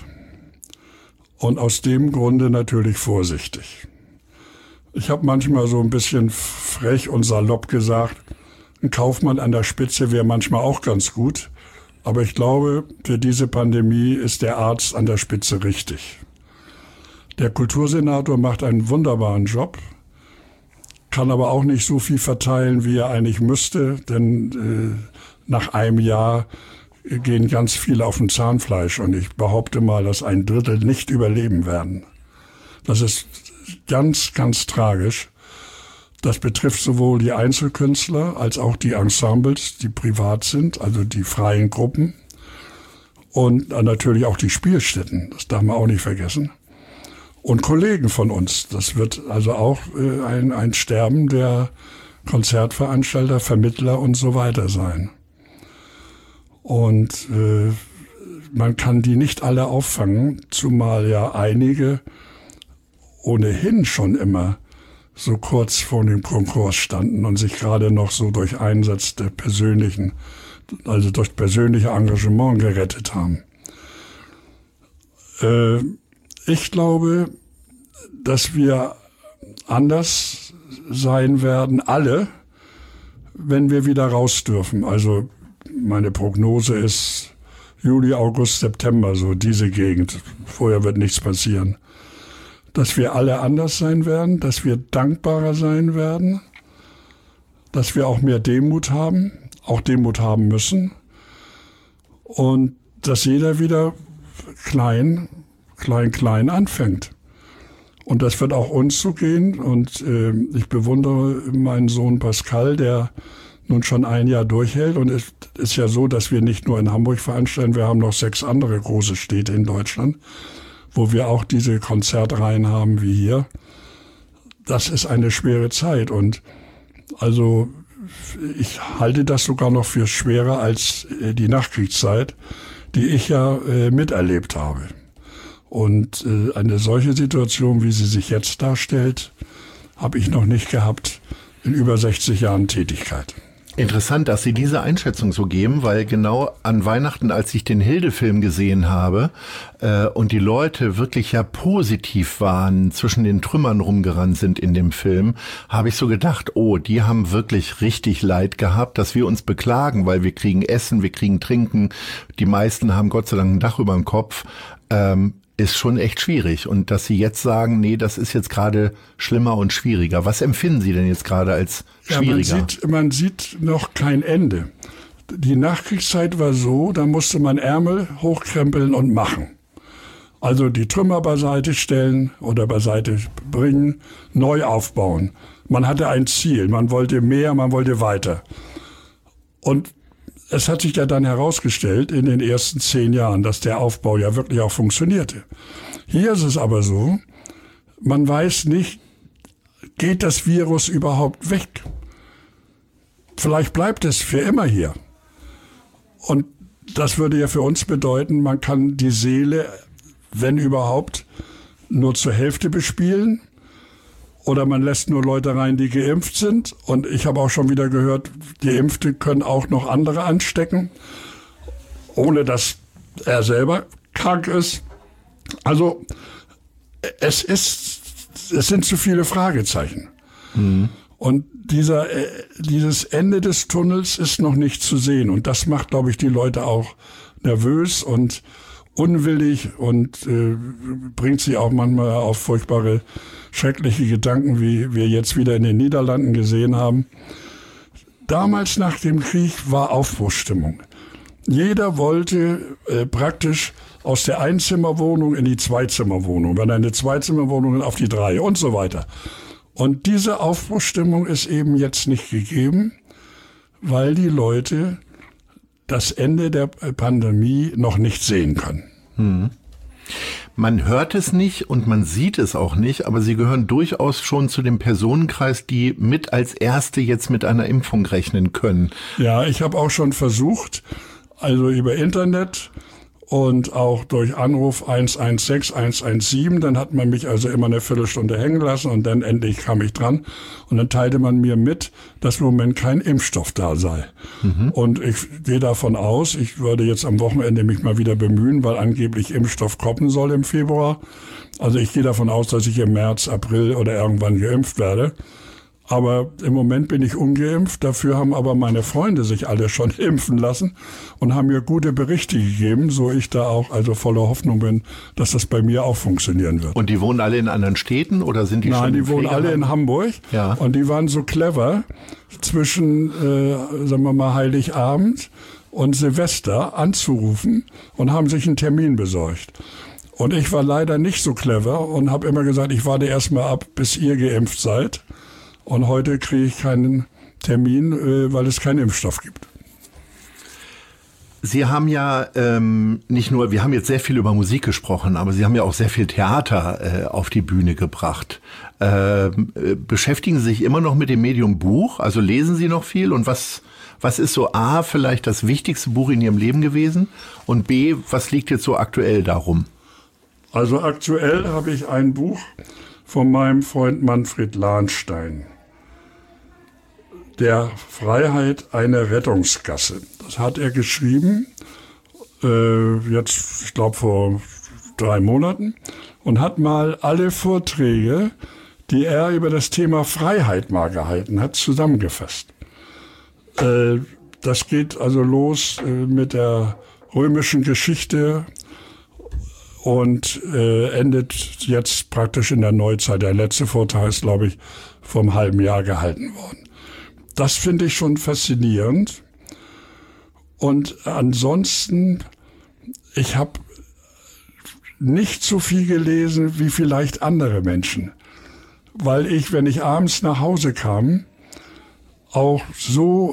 und aus dem Grunde natürlich vorsichtig. Ich habe manchmal so ein bisschen frech und salopp gesagt, ein Kaufmann an der Spitze wäre manchmal auch ganz gut. Aber ich glaube, für diese Pandemie ist der Arzt an der Spitze richtig. Der Kultursenator macht einen wunderbaren Job, kann aber auch nicht so viel verteilen, wie er eigentlich müsste. Denn äh, nach einem Jahr gehen ganz viele auf dem Zahnfleisch. Und ich behaupte mal, dass ein Drittel nicht überleben werden. Das ist ganz, ganz tragisch. Das betrifft sowohl die Einzelkünstler als auch die Ensembles, die privat sind, also die freien Gruppen und natürlich auch die Spielstätten, das darf man auch nicht vergessen. Und Kollegen von uns, das wird also auch äh, ein, ein Sterben der Konzertveranstalter, Vermittler und so weiter sein. Und äh, man kann die nicht alle auffangen, zumal ja einige ohnehin schon immer so kurz vor dem Konkurs standen und sich gerade noch so durch Einsatz der persönlichen, also durch persönliche Engagement gerettet haben. Äh, ich glaube, dass wir anders sein werden, alle, wenn wir wieder raus dürfen. Also meine Prognose ist Juli, August, September, so diese Gegend. Vorher wird nichts passieren. Dass wir alle anders sein werden, dass wir dankbarer sein werden, dass wir auch mehr Demut haben, auch Demut haben müssen und dass jeder wieder klein, klein, klein anfängt. Und das wird auch uns so gehen und äh, ich bewundere meinen Sohn Pascal, der nun schon ein Jahr durchhält. Und es ist ja so, dass wir nicht nur in Hamburg veranstalten, wir haben noch sechs andere große Städte in Deutschland, wo wir auch diese Konzertreihen haben wie hier. Das ist eine schwere Zeit und also ich halte das sogar noch für schwerer als die Nachkriegszeit, die ich ja äh, miterlebt habe. Und äh, eine solche Situation, wie sie sich jetzt darstellt, habe ich noch nicht gehabt in über sechzig Jahren Tätigkeit. Interessant, dass Sie diese Einschätzung so geben, weil genau an Weihnachten, als ich den Hilde-Film gesehen habe äh, und die Leute wirklich ja positiv waren, zwischen den Trümmern rumgerannt sind in dem Film, habe ich so gedacht, oh, die haben wirklich richtig Leid gehabt, dass wir uns beklagen, weil wir kriegen Essen, wir kriegen Trinken, die meisten haben Gott sei Dank ein Dach über dem Kopf, ähm, ist schon echt schwierig. Und dass Sie jetzt sagen, nee, das ist jetzt gerade schlimmer und schwieriger. Was empfinden Sie denn jetzt gerade als schwieriger? Ja, man sieht, man sieht noch kein Ende. Die Nachkriegszeit war so, da musste man Ärmel hochkrempeln und machen. Also die Trümmer beiseite stellen oder beiseite bringen, neu aufbauen. Man hatte ein Ziel, man wollte mehr, man wollte weiter. Und es hat sich ja dann herausgestellt in den ersten zehn Jahren, dass der Aufbau ja wirklich auch funktionierte. Hier ist es aber so, man weiß nicht, geht das Virus überhaupt weg? Vielleicht bleibt es für immer hier. Und das würde ja für uns bedeuten, man kann die Seele, wenn überhaupt, nur zur Hälfte bespielen. Oder man lässt nur Leute rein, die geimpft sind. Und ich habe auch schon wieder gehört, Geimpfte können auch noch andere anstecken, ohne dass er selber krank ist. Also es ist, es sind zu viele Fragezeichen. Mhm. Und dieser, dieses Ende des Tunnels ist noch nicht zu sehen. Und das macht, glaube ich, die Leute auch nervös und unwillig und äh, bringt sie auch manchmal auf furchtbare, schreckliche Gedanken, wie wir jetzt wieder in den Niederlanden gesehen haben. Damals nach dem Krieg war Aufbruchsstimmung. Jeder wollte äh, praktisch aus der Einzimmerwohnung in die Zweizimmerwohnung, wenn eine Zweizimmerwohnung auf die drei und so weiter. Und diese Aufbruchsstimmung ist eben jetzt nicht gegeben, weil die Leute das Ende der Pandemie noch nicht sehen können. Hm. Man hört es nicht und man sieht es auch nicht, aber Sie gehören durchaus schon zu dem Personenkreis, die mit als Erste jetzt mit einer Impfung rechnen können. Ja, ich habe auch schon versucht, also über Internet und auch durch Anruf eins eins sechs, eins eins sieben, dann hat man mich also immer eine Viertelstunde hängen lassen und dann endlich kam ich dran und dann teilte man mir mit, dass im Moment kein Impfstoff da sei. Mhm. Und ich gehe davon aus, ich würde jetzt am Wochenende mich mal wieder bemühen, weil angeblich Impfstoff kommen soll im Februar. Also ich gehe davon aus, dass ich im März, April oder irgendwann geimpft werde. Aber im Moment bin ich ungeimpft, dafür haben aber meine Freunde sich alle schon impfen lassen und haben mir gute Berichte gegeben, so ich da auch also voller Hoffnung bin, dass das bei mir auch funktionieren wird. Und die wohnen alle in anderen Städten oder sind die Nein, schon die wohnen alle in Hamburg. Ja. Und die waren so clever, zwischen, äh, sagen wir mal, Heiligabend und Silvester anzurufen und haben sich einen Termin besorgt. Und ich war leider nicht so clever und habe immer gesagt, ich warte erst mal ab, bis ihr geimpft seid. Und heute kriege ich keinen Termin, äh, weil es keinen Impfstoff gibt. Sie haben ja ähm, nicht nur, wir haben jetzt sehr viel über Musik gesprochen, aber Sie haben ja auch sehr viel Theater äh, auf die Bühne gebracht. Äh, beschäftigen Sie sich immer noch mit dem Medium Buch? Also lesen Sie noch viel? Und was, was ist so A, vielleicht das wichtigste Buch in Ihrem Leben gewesen? Und B, was liegt jetzt so aktuell darum? Also aktuell habe ich ein Buch von meinem Freund Manfred Lahnstein. Der Freiheit eine Rettungsgasse. Das hat er geschrieben, äh, jetzt, ich glaube, vor drei Monaten und hat mal alle Vorträge, die er über das Thema Freiheit mal gehalten hat, zusammengefasst. Äh, das geht also los äh, mit der römischen Geschichte und äh, endet jetzt praktisch in der Neuzeit. Der letzte Vortrag ist, glaube ich, vor einem halben Jahr gehalten worden. Das finde ich schon faszinierend. Und ansonsten, ich habe nicht so viel gelesen wie vielleicht andere Menschen. Weil ich, wenn ich abends nach Hause kam, auch so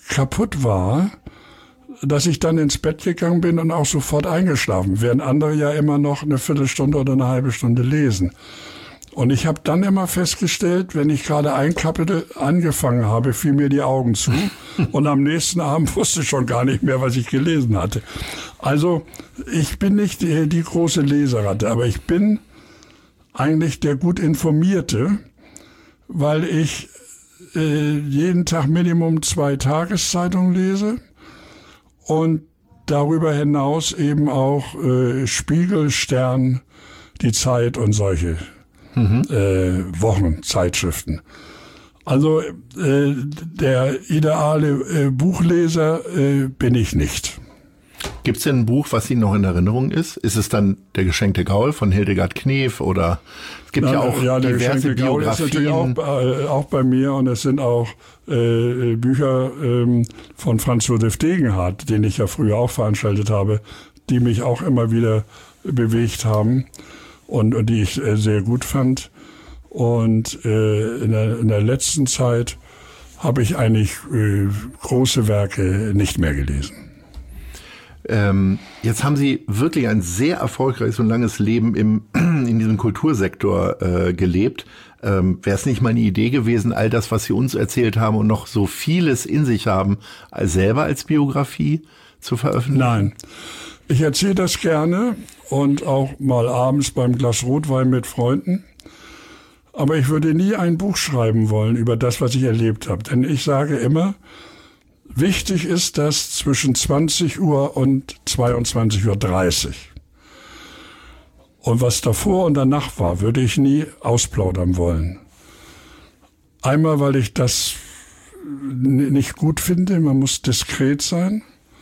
kaputt war, dass ich dann ins Bett gegangen bin und auch sofort eingeschlafen, während andere ja immer noch eine Viertelstunde oder eine halbe Stunde lesen. Und ich habe dann immer festgestellt, wenn ich gerade ein Kapitel angefangen habe, fiel mir die Augen zu und am nächsten Abend wusste ich schon gar nicht mehr, was ich gelesen hatte. Also ich bin nicht die, die große Leseratte, aber ich bin eigentlich der gut informierte, weil ich äh, jeden Tag Minimum zwei Tageszeitungen lese und darüber hinaus eben auch äh, Spiegel, Stern, die Zeit und solche mhm. äh, Wochenzeitschriften. Also äh, der ideale äh, Buchleser äh, bin ich nicht. Gibt es denn ein Buch, was Ihnen noch in Erinnerung ist? Ist es dann Der geschenkte Gaul von Hildegard Knef oder es gibt Na, ja auch ja, diverse Biografien. Ist natürlich auch, äh, auch bei mir und es sind auch äh, Bücher ähm, von Franz Josef Degenhardt, den ich ja früher auch veranstaltet habe, die mich auch immer wieder bewegt haben und, und die ich äh, sehr gut fand. Und äh, in, der, in der letzten Zeit habe ich eigentlich äh, große Werke nicht mehr gelesen. Ähm, jetzt haben Sie wirklich ein sehr erfolgreiches und langes Leben im, in diesem Kultursektor äh, gelebt. Ähm, wäre es nicht mal eine Idee gewesen, all das, was Sie uns erzählt haben und noch so vieles in sich haben, als selber als Biografie zu veröffentlichen? Nein, ich erzähle das gerne und auch mal abends beim Glas Rotwein mit Freunden. Aber ich würde nie ein Buch schreiben wollen über das, was ich erlebt habe. Denn ich sage immer, wichtig ist das zwischen zwanzig Uhr und zweiundzwanzig Uhr dreißig. Und was davor und danach war, würde ich nie ausplaudern wollen. Einmal, weil ich das nicht gut finde, man muss diskret sein.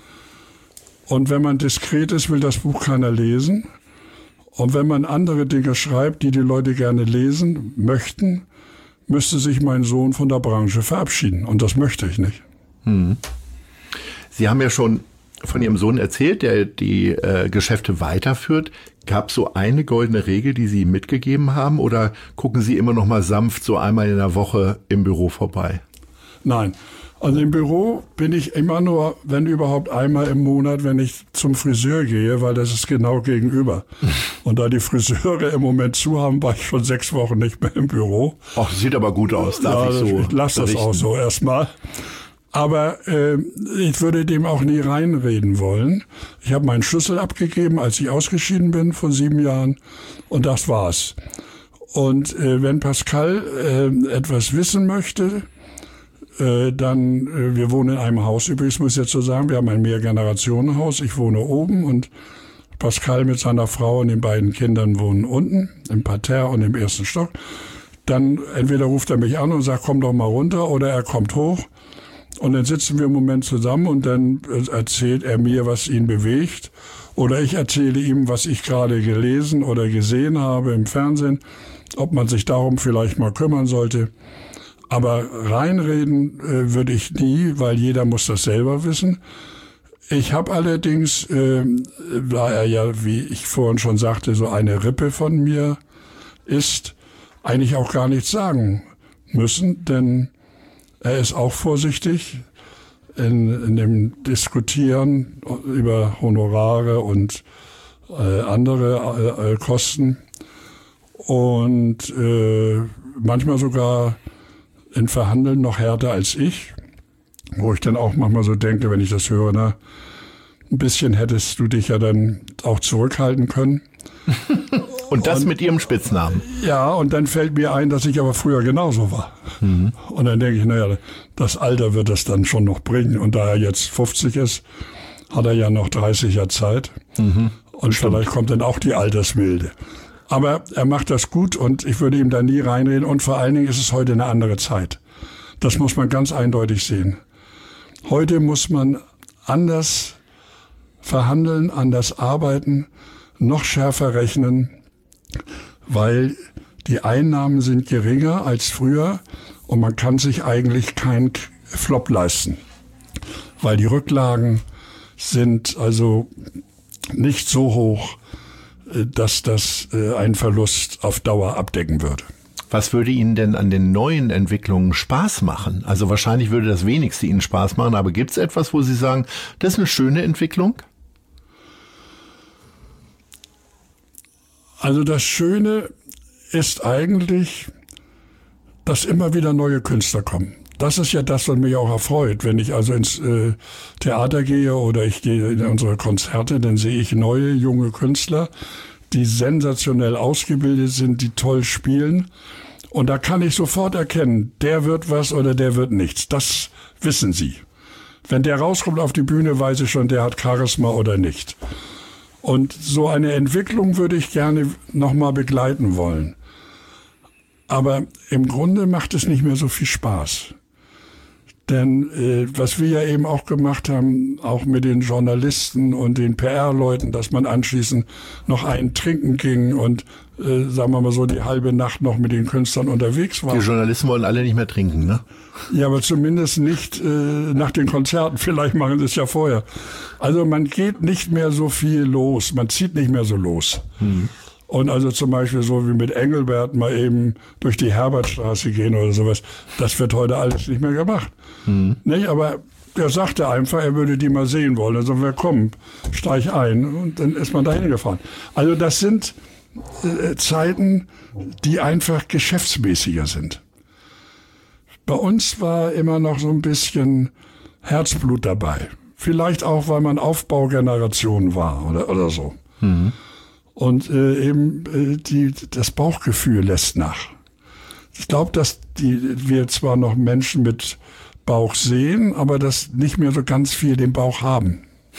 Und wenn man diskret ist, will das Buch keiner lesen. Und wenn man andere Dinge schreibt, die die Leute gerne lesen möchten, müsste sich mein Sohn von der Branche verabschieden. Und das möchte ich nicht. Hm. Sie haben ja schon von Ihrem Sohn erzählt, der die äh, Geschäfte weiterführt. Gab es so eine goldene Regel, die Sie mitgegeben haben? Oder gucken Sie immer noch mal sanft so einmal in der Woche im Büro vorbei? Nein. Also im Büro bin ich immer nur, wenn überhaupt einmal im Monat, wenn ich zum Friseur gehe, weil das ist genau gegenüber. Und da die Friseure im Moment zu haben, war ich schon sechs Wochen nicht mehr im Büro. Ach, sieht aber gut aus, darf ja, ich so Ich lasse das auch so erstmal. Aber äh, ich würde dem auch nie reinreden wollen. Ich habe meinen Schlüssel abgegeben, als ich ausgeschieden bin vor sieben Jahren. Und das war's. Und äh, wenn Pascal äh, etwas wissen möchte, äh, dann, äh, wir wohnen in einem Haus übrigens, muss ich jetzt so sagen, wir haben ein Mehrgenerationenhaus. Ich wohne oben und Pascal mit seiner Frau und den beiden Kindern wohnen unten, im Parterre und im ersten Stock. Dann entweder ruft er mich an und sagt, komm doch mal runter, oder er kommt hoch. Und dann sitzen wir im Moment zusammen und dann erzählt er mir, was ihn bewegt. Oder ich erzähle ihm, was ich gerade gelesen oder gesehen habe im Fernsehen, ob man sich darum vielleicht mal kümmern sollte. Aber reinreden äh, würde ich nie, weil jeder muss das selber wissen. Ich habe allerdings, äh, da er ja, wie ich vorhin schon sagte, so eine Rippe von mir ist, eigentlich auch gar nichts sagen müssen, denn er ist auch vorsichtig in, in dem Diskutieren über Honorare und äh, andere äh, Kosten und äh, manchmal sogar in Verhandeln noch härter als ich, wo ich dann auch manchmal so denke, wenn ich das höre, na, ein bisschen hättest du dich ja dann auch zurückhalten können. Und das und, mit Ihrem Spitznamen? Ja, und dann fällt mir ein, dass ich aber früher genauso war. Mhm. Und dann denke ich, naja, das Alter wird das dann schon noch bringen. Und da er jetzt fünfzig ist, hat er ja noch dreißig Jahre Zeit. Mhm. Und Stimmt. Vielleicht kommt dann auch die Altersmilde. Aber er macht das gut und ich würde ihm da nie reinreden. Und vor allen Dingen ist es heute eine andere Zeit. Das muss man ganz eindeutig sehen. Heute muss man anders verhandeln, anders arbeiten, noch schärfer rechnen, weil die Einnahmen sind geringer als früher und man kann sich eigentlich keinen Flop leisten, weil die Rücklagen sind also nicht so hoch, dass das einen Verlust auf Dauer abdecken würde. Was würde Ihnen denn an den neuen Entwicklungen Spaß machen? Also wahrscheinlich würde das wenigste Ihnen Spaß machen, aber gibt es etwas, wo Sie sagen, das ist eine schöne Entwicklung? Also das Schöne ist eigentlich, dass immer wieder neue Künstler kommen. Das ist ja das, was mich auch erfreut. Wenn ich also ins äh, Theater gehe oder ich gehe in unsere Konzerte, dann sehe ich neue, junge Künstler, die sensationell ausgebildet sind, die toll spielen. Und da kann ich sofort erkennen, der wird was oder der wird nichts. Das wissen sie. Wenn der rauskommt auf die Bühne, weiß ich schon, der hat Charisma oder nicht. Und so eine Entwicklung würde ich gerne nochmal begleiten wollen. Aber im Grunde macht es nicht mehr so viel Spaß. Denn äh, was wir ja eben auch gemacht haben, auch mit den Journalisten und den P R-Leuten, dass man anschließend noch einen trinken ging und, äh, sagen wir mal so, die halbe Nacht noch mit den Künstlern unterwegs war. Die Journalisten wollen alle nicht mehr trinken, ne? Ja, aber zumindest nicht äh, nach den Konzerten. Vielleicht machen sie es ja vorher. Also man geht nicht mehr so viel los. Man zieht nicht mehr so los. Hm. Und also zum Beispiel so wie mit Engelbert mal eben durch die Herbertstraße gehen oder sowas, das wird heute alles nicht mehr gemacht. Mhm. Nicht? Aber er sagte einfach, er würde die mal sehen wollen. Also wir kommen, steig ein und dann ist man dahin gefahren. Also das sind äh, Zeiten, die einfach geschäftsmäßiger sind. Bei uns war immer noch so ein bisschen Herzblut dabei. Vielleicht auch, weil man Aufbaugeneration war oder, oder so. Mhm. Und äh, eben äh, die, das Bauchgefühl lässt nach. Ich glaube, dass die, wir zwar noch Menschen mit Bauch sehen, aber dass nicht mehr so ganz viel den Bauch haben.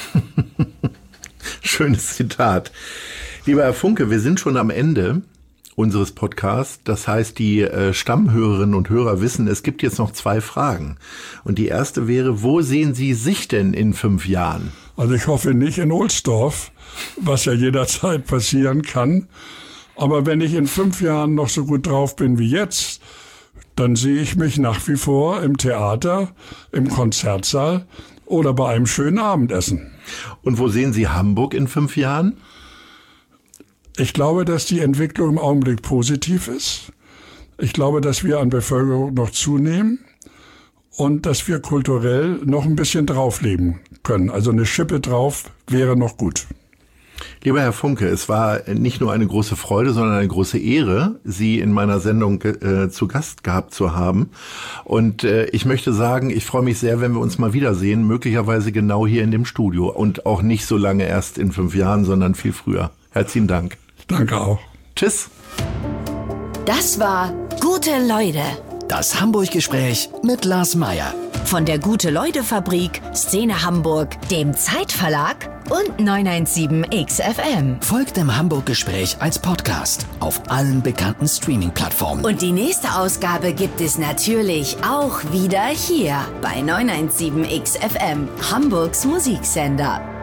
Schönes Zitat. Lieber Herr Funke, wir sind schon am Ende unseres Podcasts. Das heißt, die äh, Stammhörerinnen und Hörer wissen, es gibt jetzt noch zwei Fragen. Und die erste wäre, wo sehen Sie sich denn in fünf Jahren? Also ich hoffe nicht in Ohlsdorf, was ja jederzeit passieren kann. Aber wenn ich in fünf Jahren noch so gut drauf bin wie jetzt, dann sehe ich mich nach wie vor im Theater, im Konzertsaal oder bei einem schönen Abendessen. Und wo sehen Sie Hamburg in fünf Jahren? Ich glaube, dass die Entwicklung im Augenblick positiv ist. Ich glaube, dass wir an Bevölkerung noch zunehmen und dass wir kulturell noch ein bisschen draufleben können. Also eine Schippe drauf wäre noch gut. Lieber Herr Funke, es war nicht nur eine große Freude, sondern eine große Ehre, Sie in meiner Sendung äh, zu Gast gehabt zu haben. Und äh, ich möchte sagen, ich freue mich sehr, wenn wir uns mal wiedersehen, möglicherweise genau hier in dem Studio und auch nicht so lange erst in fünf Jahren, sondern viel früher. Herzlichen Dank. Danke auch. Tschüss. Das war Gute Leute. Das Hamburg-Gespräch mit Lars Meier. Von der Gute-Leute-Fabrik, Szene Hamburg, dem Zeitverlag und neun eins sieben X F M. Folgt dem Hamburg-Gespräch als Podcast auf allen bekannten Streaming-Plattformen. Und die nächste Ausgabe gibt es natürlich auch wieder hier bei neun eins sieben X F M, Hamburgs Musiksender.